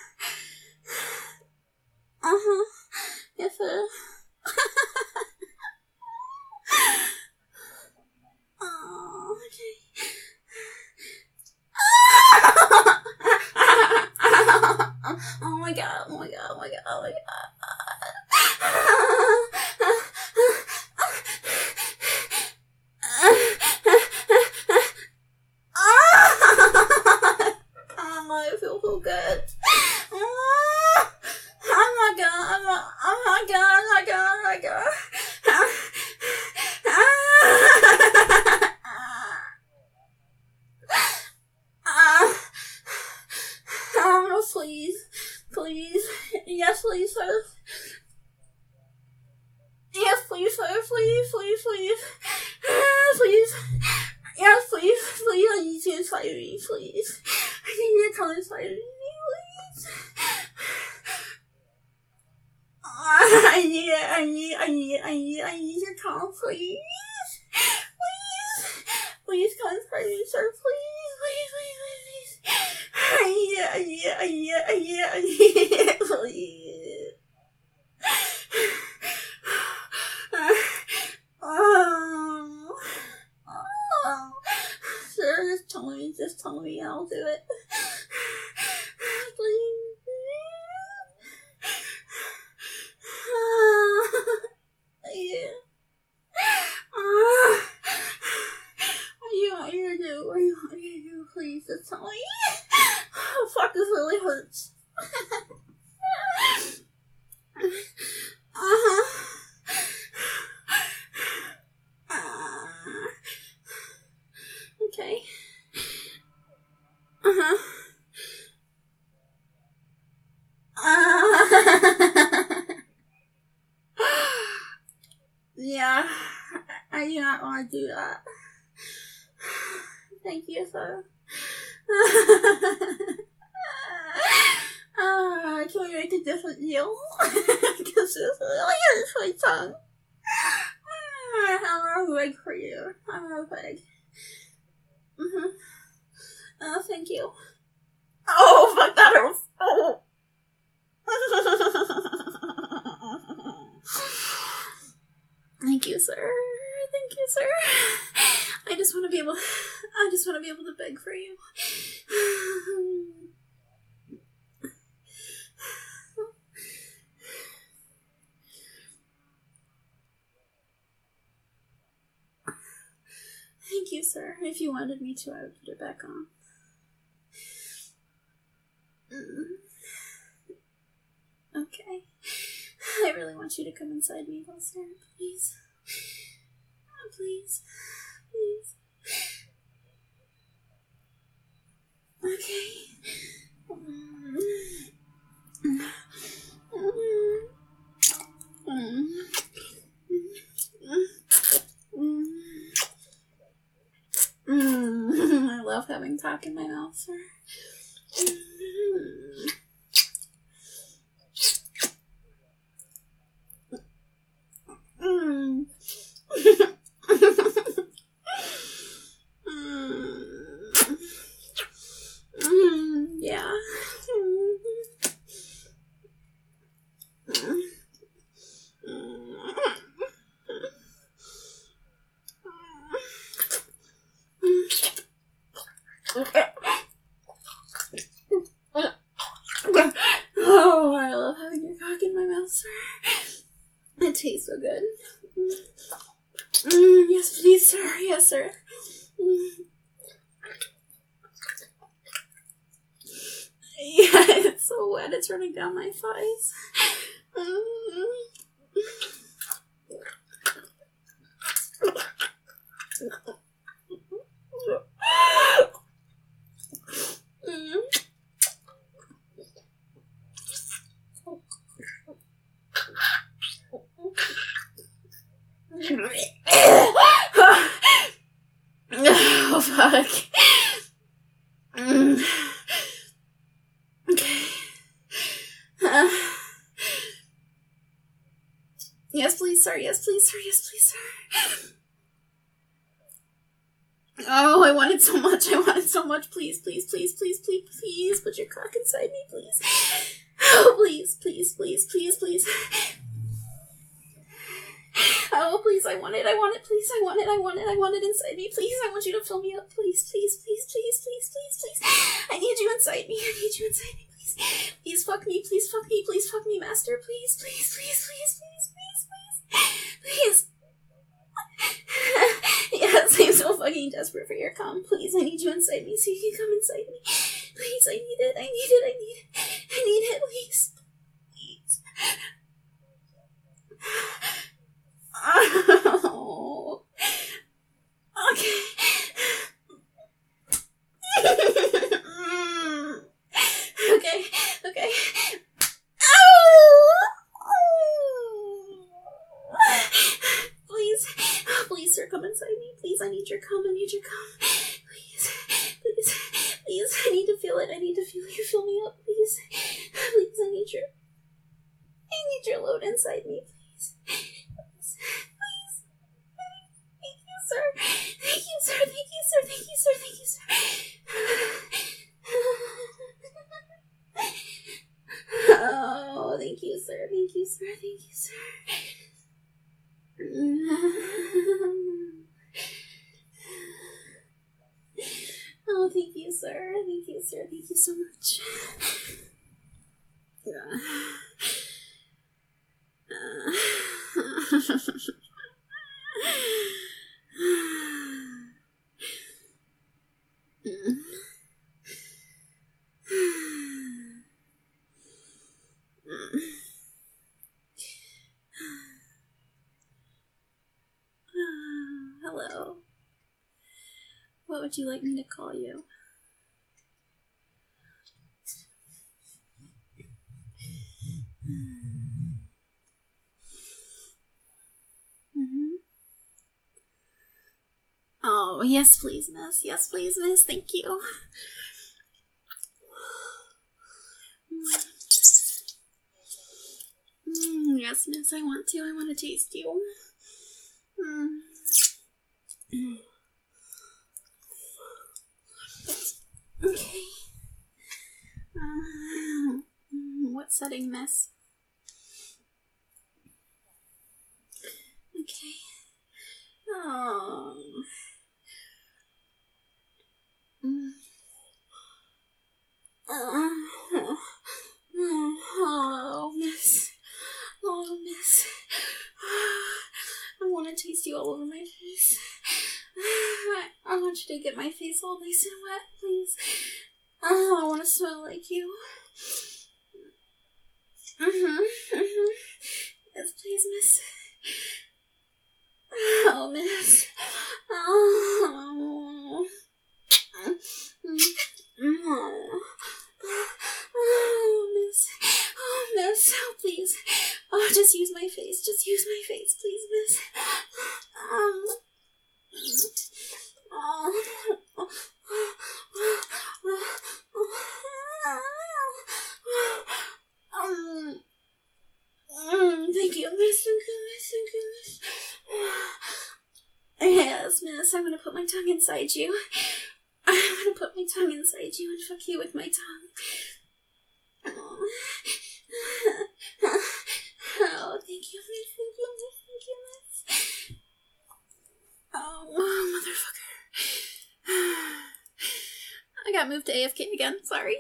Uh-huh. Yes, sir. Oh, okay. Oh my god, oh my god, oh my god, oh my god. Oh, I feel so good. please, please, yes, please, sir. Yes, please, sir, please, please, please, please, yes, please, please, I need you inside me, please. I need you to come inside me, please. I need it, I need, I need, I need, I need your come, please. Please, please come inside me, sir, please, please, please, please, please. I need it, I need it, I need it, I need it, I need it, please. Um, oh, sir, just tell me, just tell me, I'll do it. Please. Uh, yeah. Uh, what do you want me to do? What do you want me to do? Please, just tell me. Oh, fuck, this really hurts. Uh-huh. Uh, okay. Uh-huh. Uh, yeah, I do not want to do that. Thank you, sir. Uh, can we make a different deal? Because this really hurts my tongue. I'm gonna beg for you. I'm gonna beg. Mm-hmm. Oh, thank you. Oh, fuck, that hurts. Oh. Thank you, sir. Thank you, sir. I just want to be able. I just want to be able to beg for you. Thank you, sir. If you wanted me to, I would put it back on. Mm. Okay. I really want you to come inside me, though, sir. Please. Oh, please. Please. Okay. Mm. Mm. Mm. Mm. Mm. I love having talk in my mouth, sir. Mm. Mm. Mm. Yeah. Mm. Oh, I love having your cock in my mouth, sir. It tastes so good. Mm, yes, please, sir. Yes, sir. Mm. Yeah, it's so wet. It's running down my thighs. Mm. Oh, fuck. Mm. Okay. Uh. Yes, please, sir. Yes, please, sir. Yes, please, sir. Oh, I wanted so much. I wanted so much. Please, please, please, please, please, please put your cock inside me, please. Oh, please, please, please, please, please. Oh, please, I want it, I want it, please, I want it, I want it, I want it inside me, please, I want you to fill me up, please, please, please, please, please, please, please. I need you inside me, I need you inside me, please. Please fuck me, please fuck me, please fuck me, master, please, please, please, please, please, please, please, please. Yes, I'm so fucking desperate for your cum, please, I need you inside me so you can come inside me. Please, I need it, I need it, I need it, I need it, please, please. Oh. Okay. Okay, Okay, okay. Ow! Please, please, sir, come inside me. Please, I need your cum. I need your cum. Please, please, please. I need to feel it. I need to feel you fill me up. Please, please. I need your, I need your load inside me. Please, please, please. Thank you, sir. Thank you, sir. Thank you, sir. Thank you, sir. Thank you, sir. Oh, thank you, sir. Thank you, sir. Thank you, sir. Oh, thank you, sir. Thank you, sir. Thank you so much. Yeah. Hello. What would you like me to call you? Mm-hmm. Oh, yes, please, miss. Yes, please, miss. Thank you. Mm, yes, miss, I want to. I want to taste you. Mm. Okay. Uh, what setting, miss? Okay. Oh. Mm. Uh, oh, miss. Oh, miss. I want to taste you all over my face. I, I want you to get my face all nice and wet, please. Oh, I want to smell like you. Mm-hmm, mm-hmm. Yes, please, miss. Oh, miss. Oh. Oh, oh, miss. Oh, miss. Oh, please. Oh, just use my face. Just use my face, please, miss. Um. Oh. Um. Mm, thank you, miss. Thank you, miss. Thank you, miss. Yes, miss. I'm gonna put my tongue inside you. I'm gonna put my tongue inside you and fuck you with my tongue. Oh, oh thank you, miss. Thank you, miss. Thank you, miss. Oh, oh, motherfucker. I got moved to A F K again. Sorry.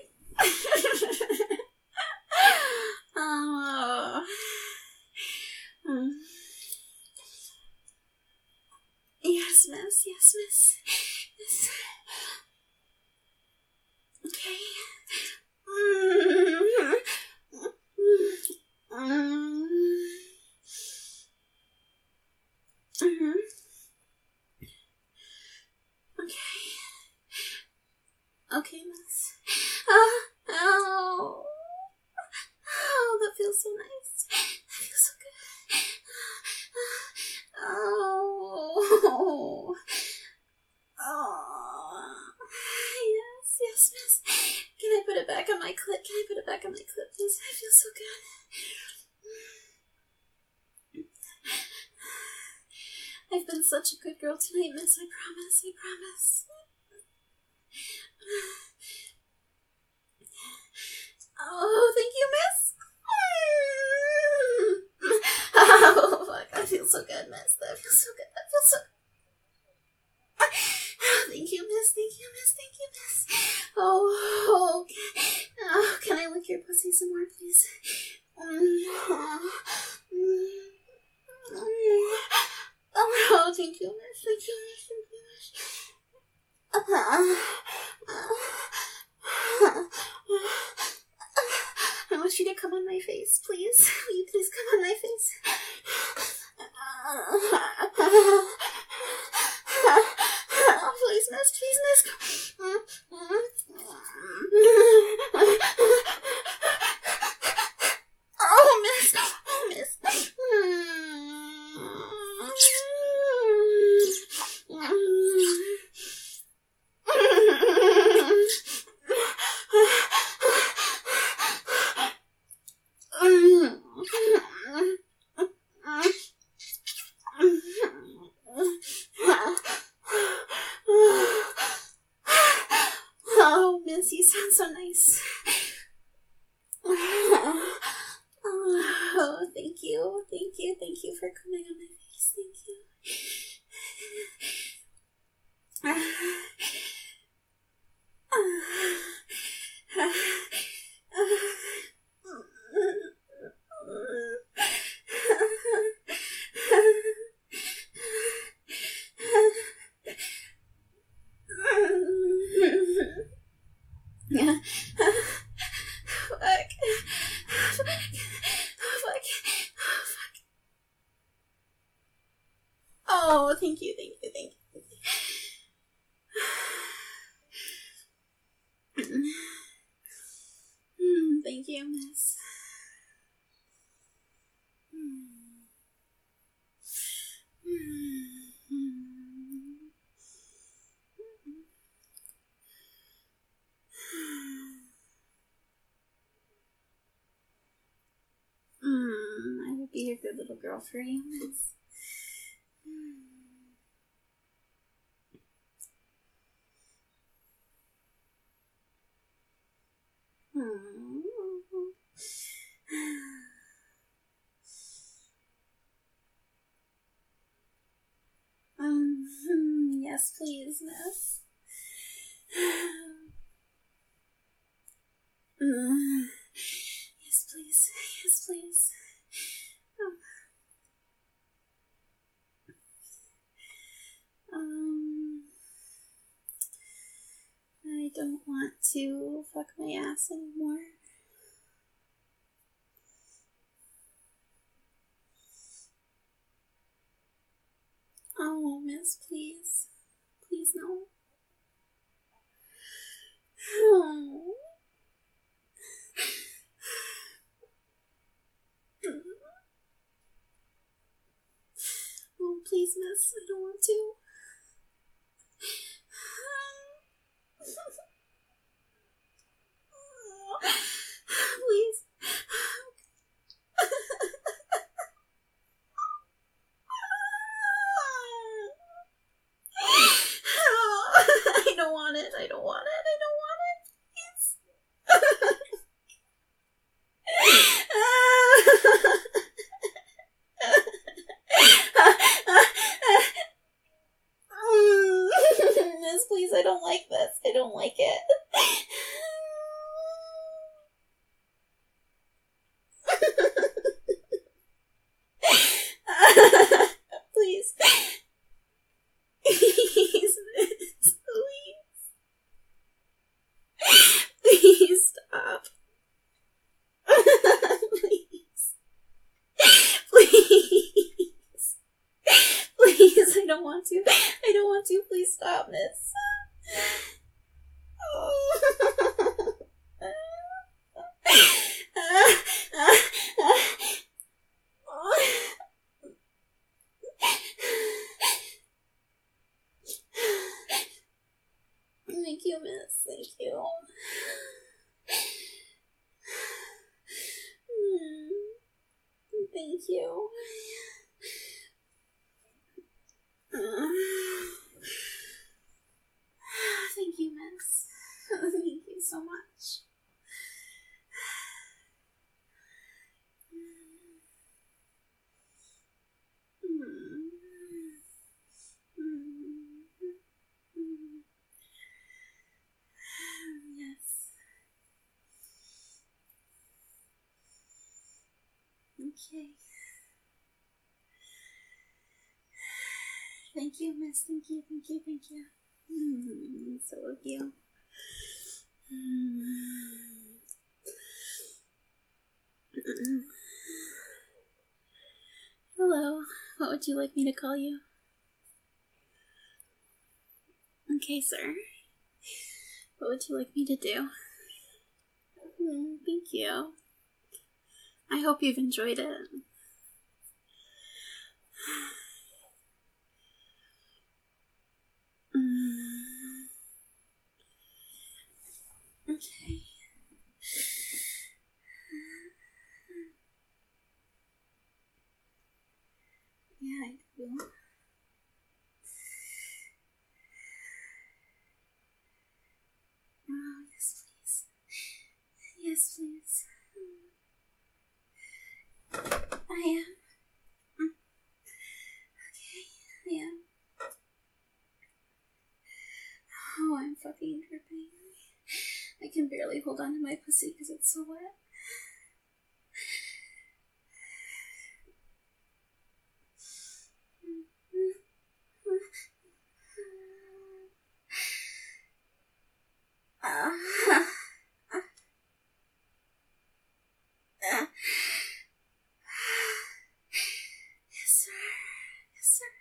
Oh. Mm. Yes, miss. Yes, miss. Yes. Okay. Mm. Mm. Mm-hmm. Okay. Okay, miss. Oh, oh. Oh, that feels so nice. That feels so good. Oh. Oh. Yes, yes, miss. Can I put it back on my clit? Can I put it back on my clit, please? I feel so good. I've been such a good girl tonight, miss. I promise, I promise. Oh, thank you, miss. Oh, fuck. I feel so good, miss. That feels so good. That feels so good. Thank you, miss. Thank you, miss. Thank you, miss. Oh, okay. Oh, can I lick your pussy some more, please? Oh, thank you, miss. Thank you, miss. Thank you, miss. I want you to come on my face, please. Will you please come on my face? Oh, please, miss. Please, miss. sounds so nice. Oh, thank you, thank you, thank you for coming on my face. Thank you. Fuck. Fuck. Fuck. Fuck. Oh, thank you, thank you, thank you. Mm, thank you, miss. Mm. Mm, I will be a good little girl for you, miss. Mm. Um, yes, please, miss. Mm. Yes, please. Yes, please. Um, I don't want to fuck my ass anymore. Oh, miss, please. Please, no. Oh. Oh, please, miss. I don't want to. Please. I don't want it. I don't want it. I don't want it. Please. Miss, please, I don't like this. I don't like it. Please. Please, miss. Please. Please stop. Please. Please. Please, I don't want to. I don't want to. Please stop, miss. Thank you, miss. Thank you. Thank you. Thank you, miss. Thank you so much. Yes. Okay. Thank you, miss. Thank you, thank you, thank you. Mm, so love you. Mm. Hello. What would you like me to call you? Okay, sir. What would you like me to do? Mm, thank you. I hope you've enjoyed it. Mm. Okay. Yeah, I do. Oh, yes, please. Yes, please. I am. Okay, I am. Oh, I'm fucking dripping. I can barely hold on to my pussy because it's so wet. Uh, uh, yes, sir. Yes, sir.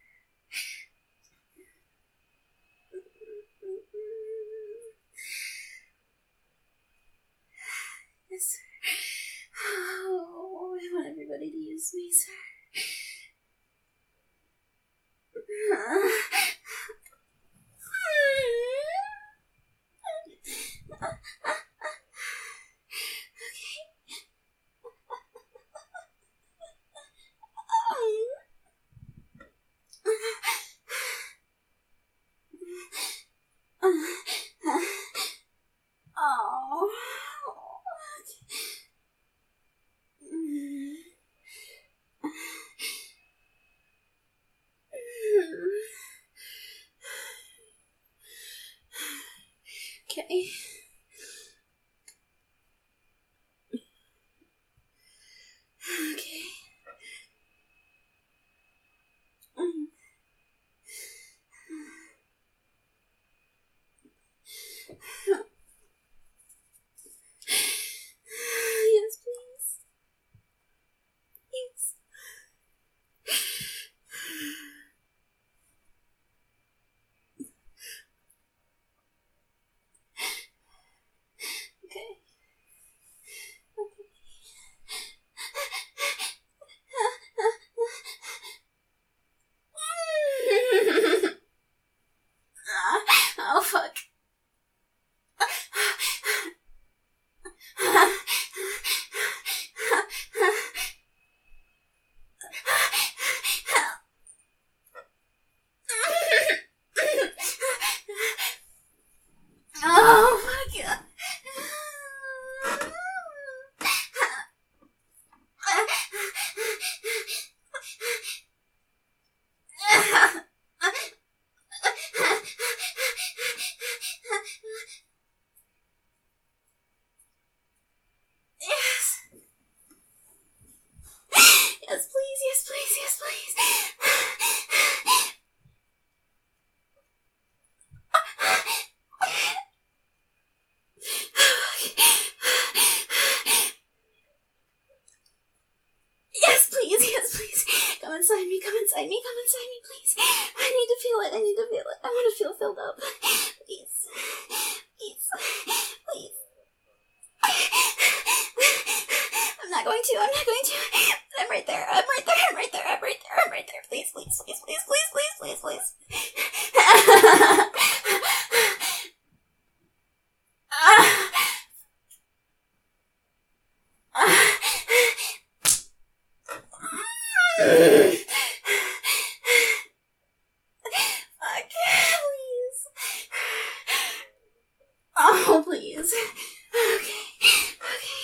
Yes, sir. Oh, I want everybody to use me, sir. Oh. Okay. Okay. Yes, please. Yes. Okay. Oh, fuck. Oh my god. Yes. Yes, please, yes, please, yes, please. Yes, please, yes, please. Come inside me, come inside me, come inside me, please. I need to feel it, I need to feel it. I want to feel filled up. Please. Please. Please. I'm not going to, I'm not going to. I'm right there, I'm right there, I'm right there, I'm right there, I'm right there. Please, please, please, please, please, please, please, please. Fuck, please. Oh, please. Okay, okay.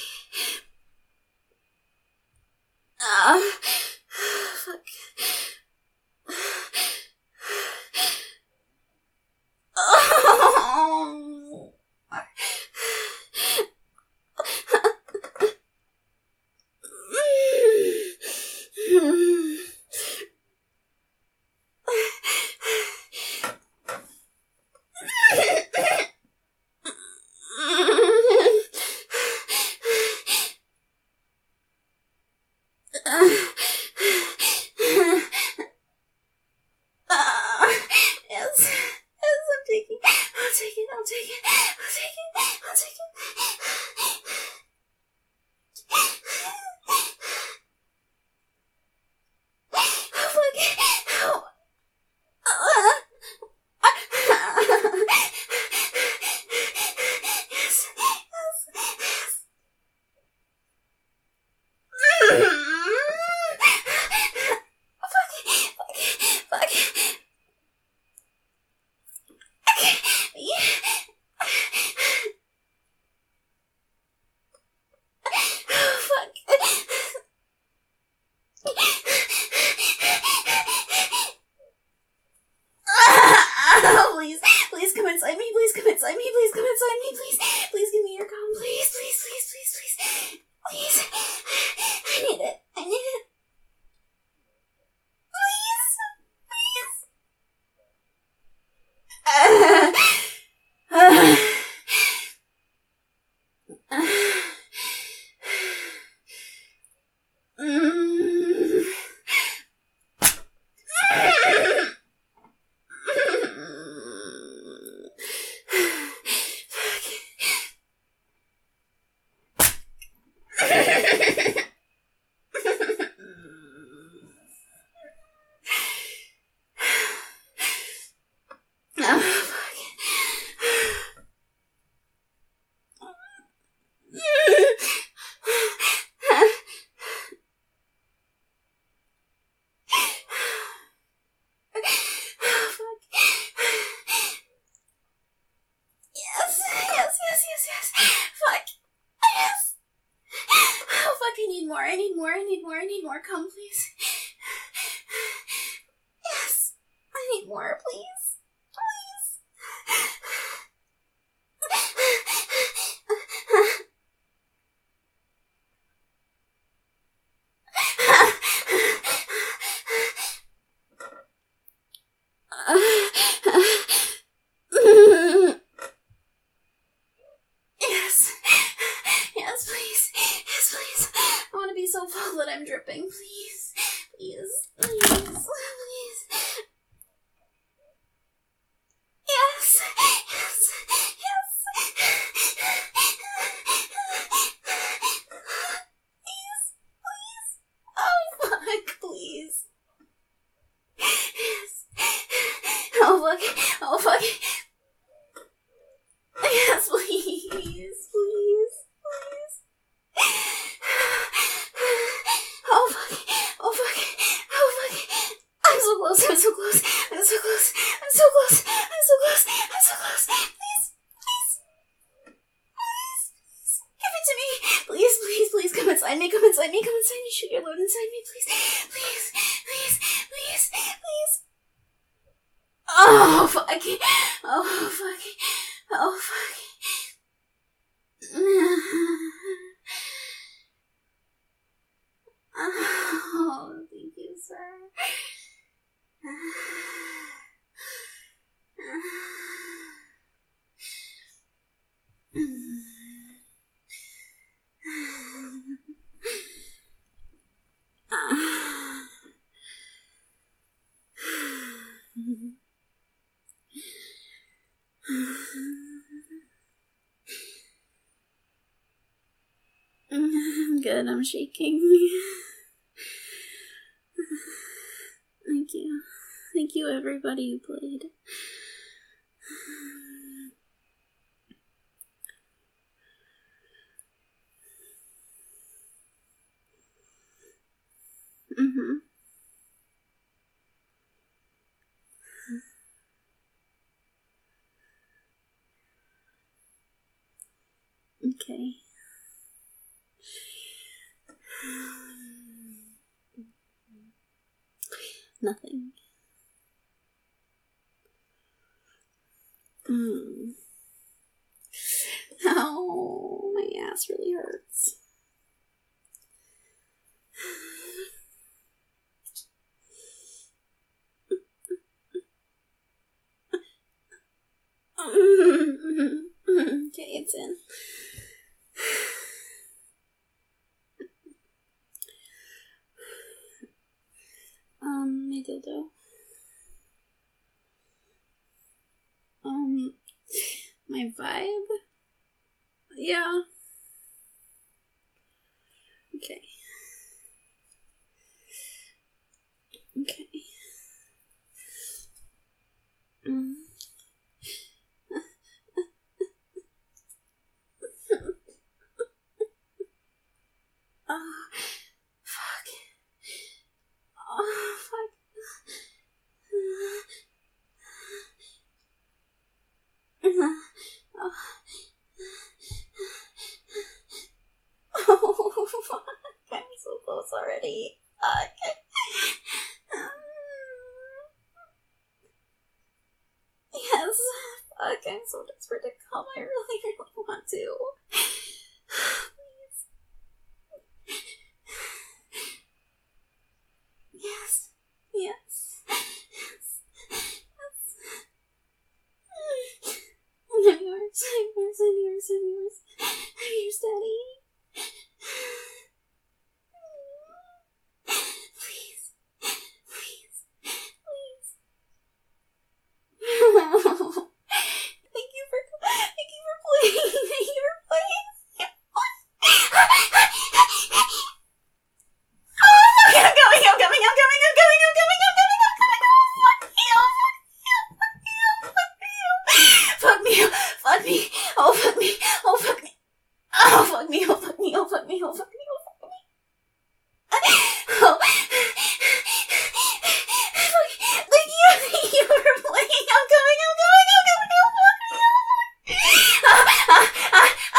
Ah, uh, fuck. Oh. yes. Fuck. Yes. Oh, fuck, I need more, I need more, I need more, I need more. Come, please. Yes. I need more, please. Please. Yes. Yes, please. Yes, please. I want to be so full that I'm dripping. Please. Please. Please. Please. Yes. Yes. Yes. Please. Please. Oh, fuck. Please. Yes. Oh, fuck. Oh, fuck. Yes, please. Please. Please. Oh, fuck. Oh, fuck. Oh, fuck. I'm so close. I'm so close. I'm so close. I'm so close. I'm so close. I'm so close. Please. Please. Please. Please. Give it to me. Please, please, please. Come inside me. Come inside me. Come inside me. Shoot your load inside me, please. Please. Please. Please. Please. Oh, fuck. Oh, fuck. Oh, fuck. Oh, thank you, sir. I'm good, I'm shaking. Thank you. Thank you, everybody who played. Mm-hmm. Okay. Nothing. Mm. Ow, my ass really hurts. Okay, it's in. Um, my dildo. Um, my vibe? Yeah. Okay. Okay. Mm. Oh, fuck. Oh, fuck. Oh, oh fuck. I'm so close already. Fuck. Yes. Fuck, I'm so desperate to come. I really, really want to. Please. Yes. Yes. Yes. Yes. I'm yours. I'm yours. I'm yours. I'm yours. I'm yours, Daddy. Please. Please. Please. Thank you for thank you for playing. Thank you for playing. Oh, okay, I'm coming, I'm coming, I'm coming, I'm coming, I'm coming, I'm coming, I'm coming, oh fuck me, oh fuck me, oh fuck me, oh fuck me, oh fuck me, oh fuck me, oh fuck me, oh fuck me, oh fuck me, oh fuck me. Oh. Thank you, thank you for playing. I'm coming, I'm coming, I'm coming, oh fuck me, oh fuck me. Ah, ah, ah,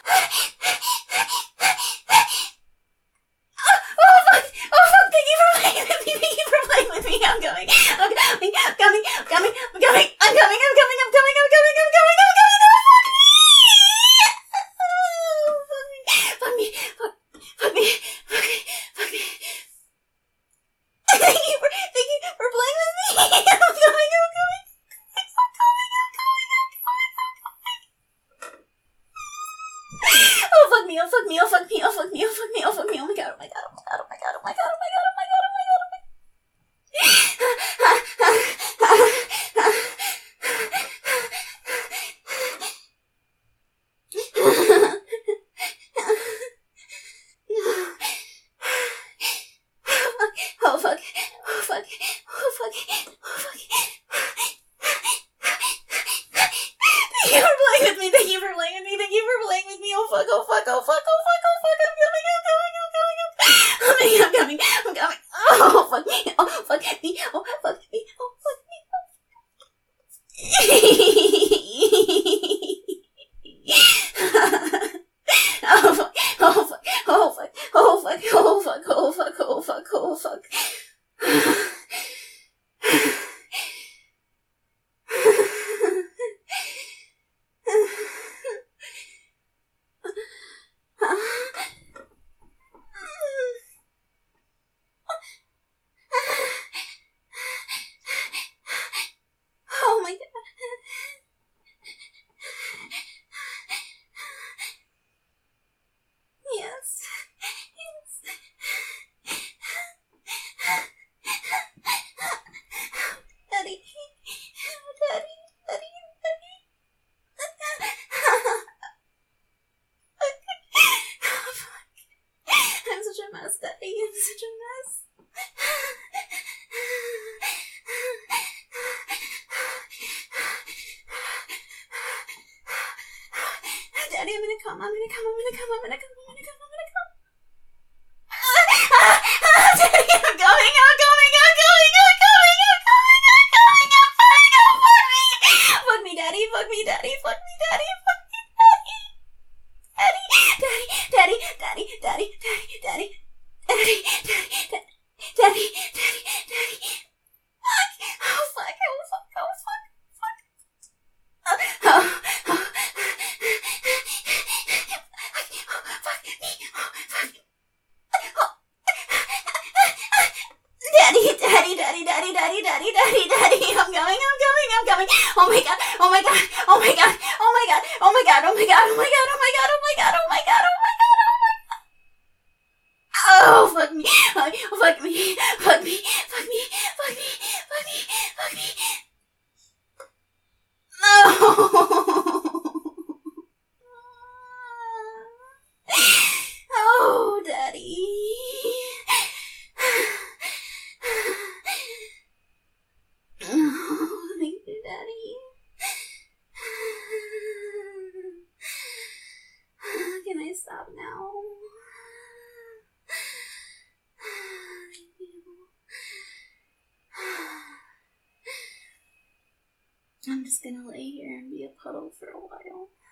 Oh fuck! Oh fuck! Thank you for playing with me. Thank you for playing with me. I'm coming. I'm coming. I'm coming. I'm coming. I'm coming. I'm coming. I'm coming. I'm coming. I'm coming. I'm coming. I'm coming. Oh fuck me! Fuck me! Fuck me! Fuck me! Fuck me! Thank you for thank you for playing with me. I'm coming. I'm coming. I'm coming. I'm coming. I'm coming. Oh fuck me! Oh fuck me! Oh fuck me! Oh fuck me! Oh fuck me! Oh fuck me! Oh my god! Oh my god! Oh my god! Oh my god! Oh my god! Oh my god! Oh my god! Oh my god! Oh my god! Oh fuck! Oh fuck! Oh fuck! Oh fuck! Thank you for playing with me. Thank you for playing with me. Thank you for playing with me. Oh fuck! Oh fuck! Oh fuck! Oh fuck! Oh fuck! I'm coming! I'm coming! I'm coming! I'm coming! I'm coming! I'm coming! Oh fuck me! Oh fuck me! Oh fuck me! Oh fuck me! Oh fuck! Oh fuck! Oh fuck! Oh fuck! Oh fuck! Oh fuck! Oh fuck! Oh fuck! Oh my god. Yes. Yes. Daddy. Daddy. Daddy. Daddy. I'm such a mess, Daddy. I'm such a mess. Daddy, I'm gonna come. I'm gonna come. I'm gonna come. I'm gonna come. I'm gonna come. I'm gonna come. Daddy, I'm coming. I'm coming. I'm coming. I'm coming. I'm coming. I'm coming. I'm coming. Oh, fuck me. Fuck me, Daddy. Fuck me, Daddy. Fuck me, Daddy. Fuck me, Daddy. Daddy. Daddy. Daddy. Daddy. Daddy. Daddy. Daddy. Daddy. Daddy. Daddy. Daddy. Daddy. Fuck. Oh, fuck. Oh, fuck. Oh, fuck. Fuck. Oh. Oh. Oh. Daddy, daddy, daddy, daddy, daddy, daddy, daddy, daddy, I'm coming, I'm coming, I'm coming. Oh my god, oh my god, oh my god, oh my god, oh my god, oh my god, oh my god, oh my god, oh my god, oh my god, oh my god, oh my god. Oh, fuck me, oh, fuck me, fuck me, fuck me, fuck me, fuck me, fuck me. No. Oh, Daddy. Oh, thank you, Daddy. Can I stop now? Thank you. I'm just gonna lay here and be a puddle for a while.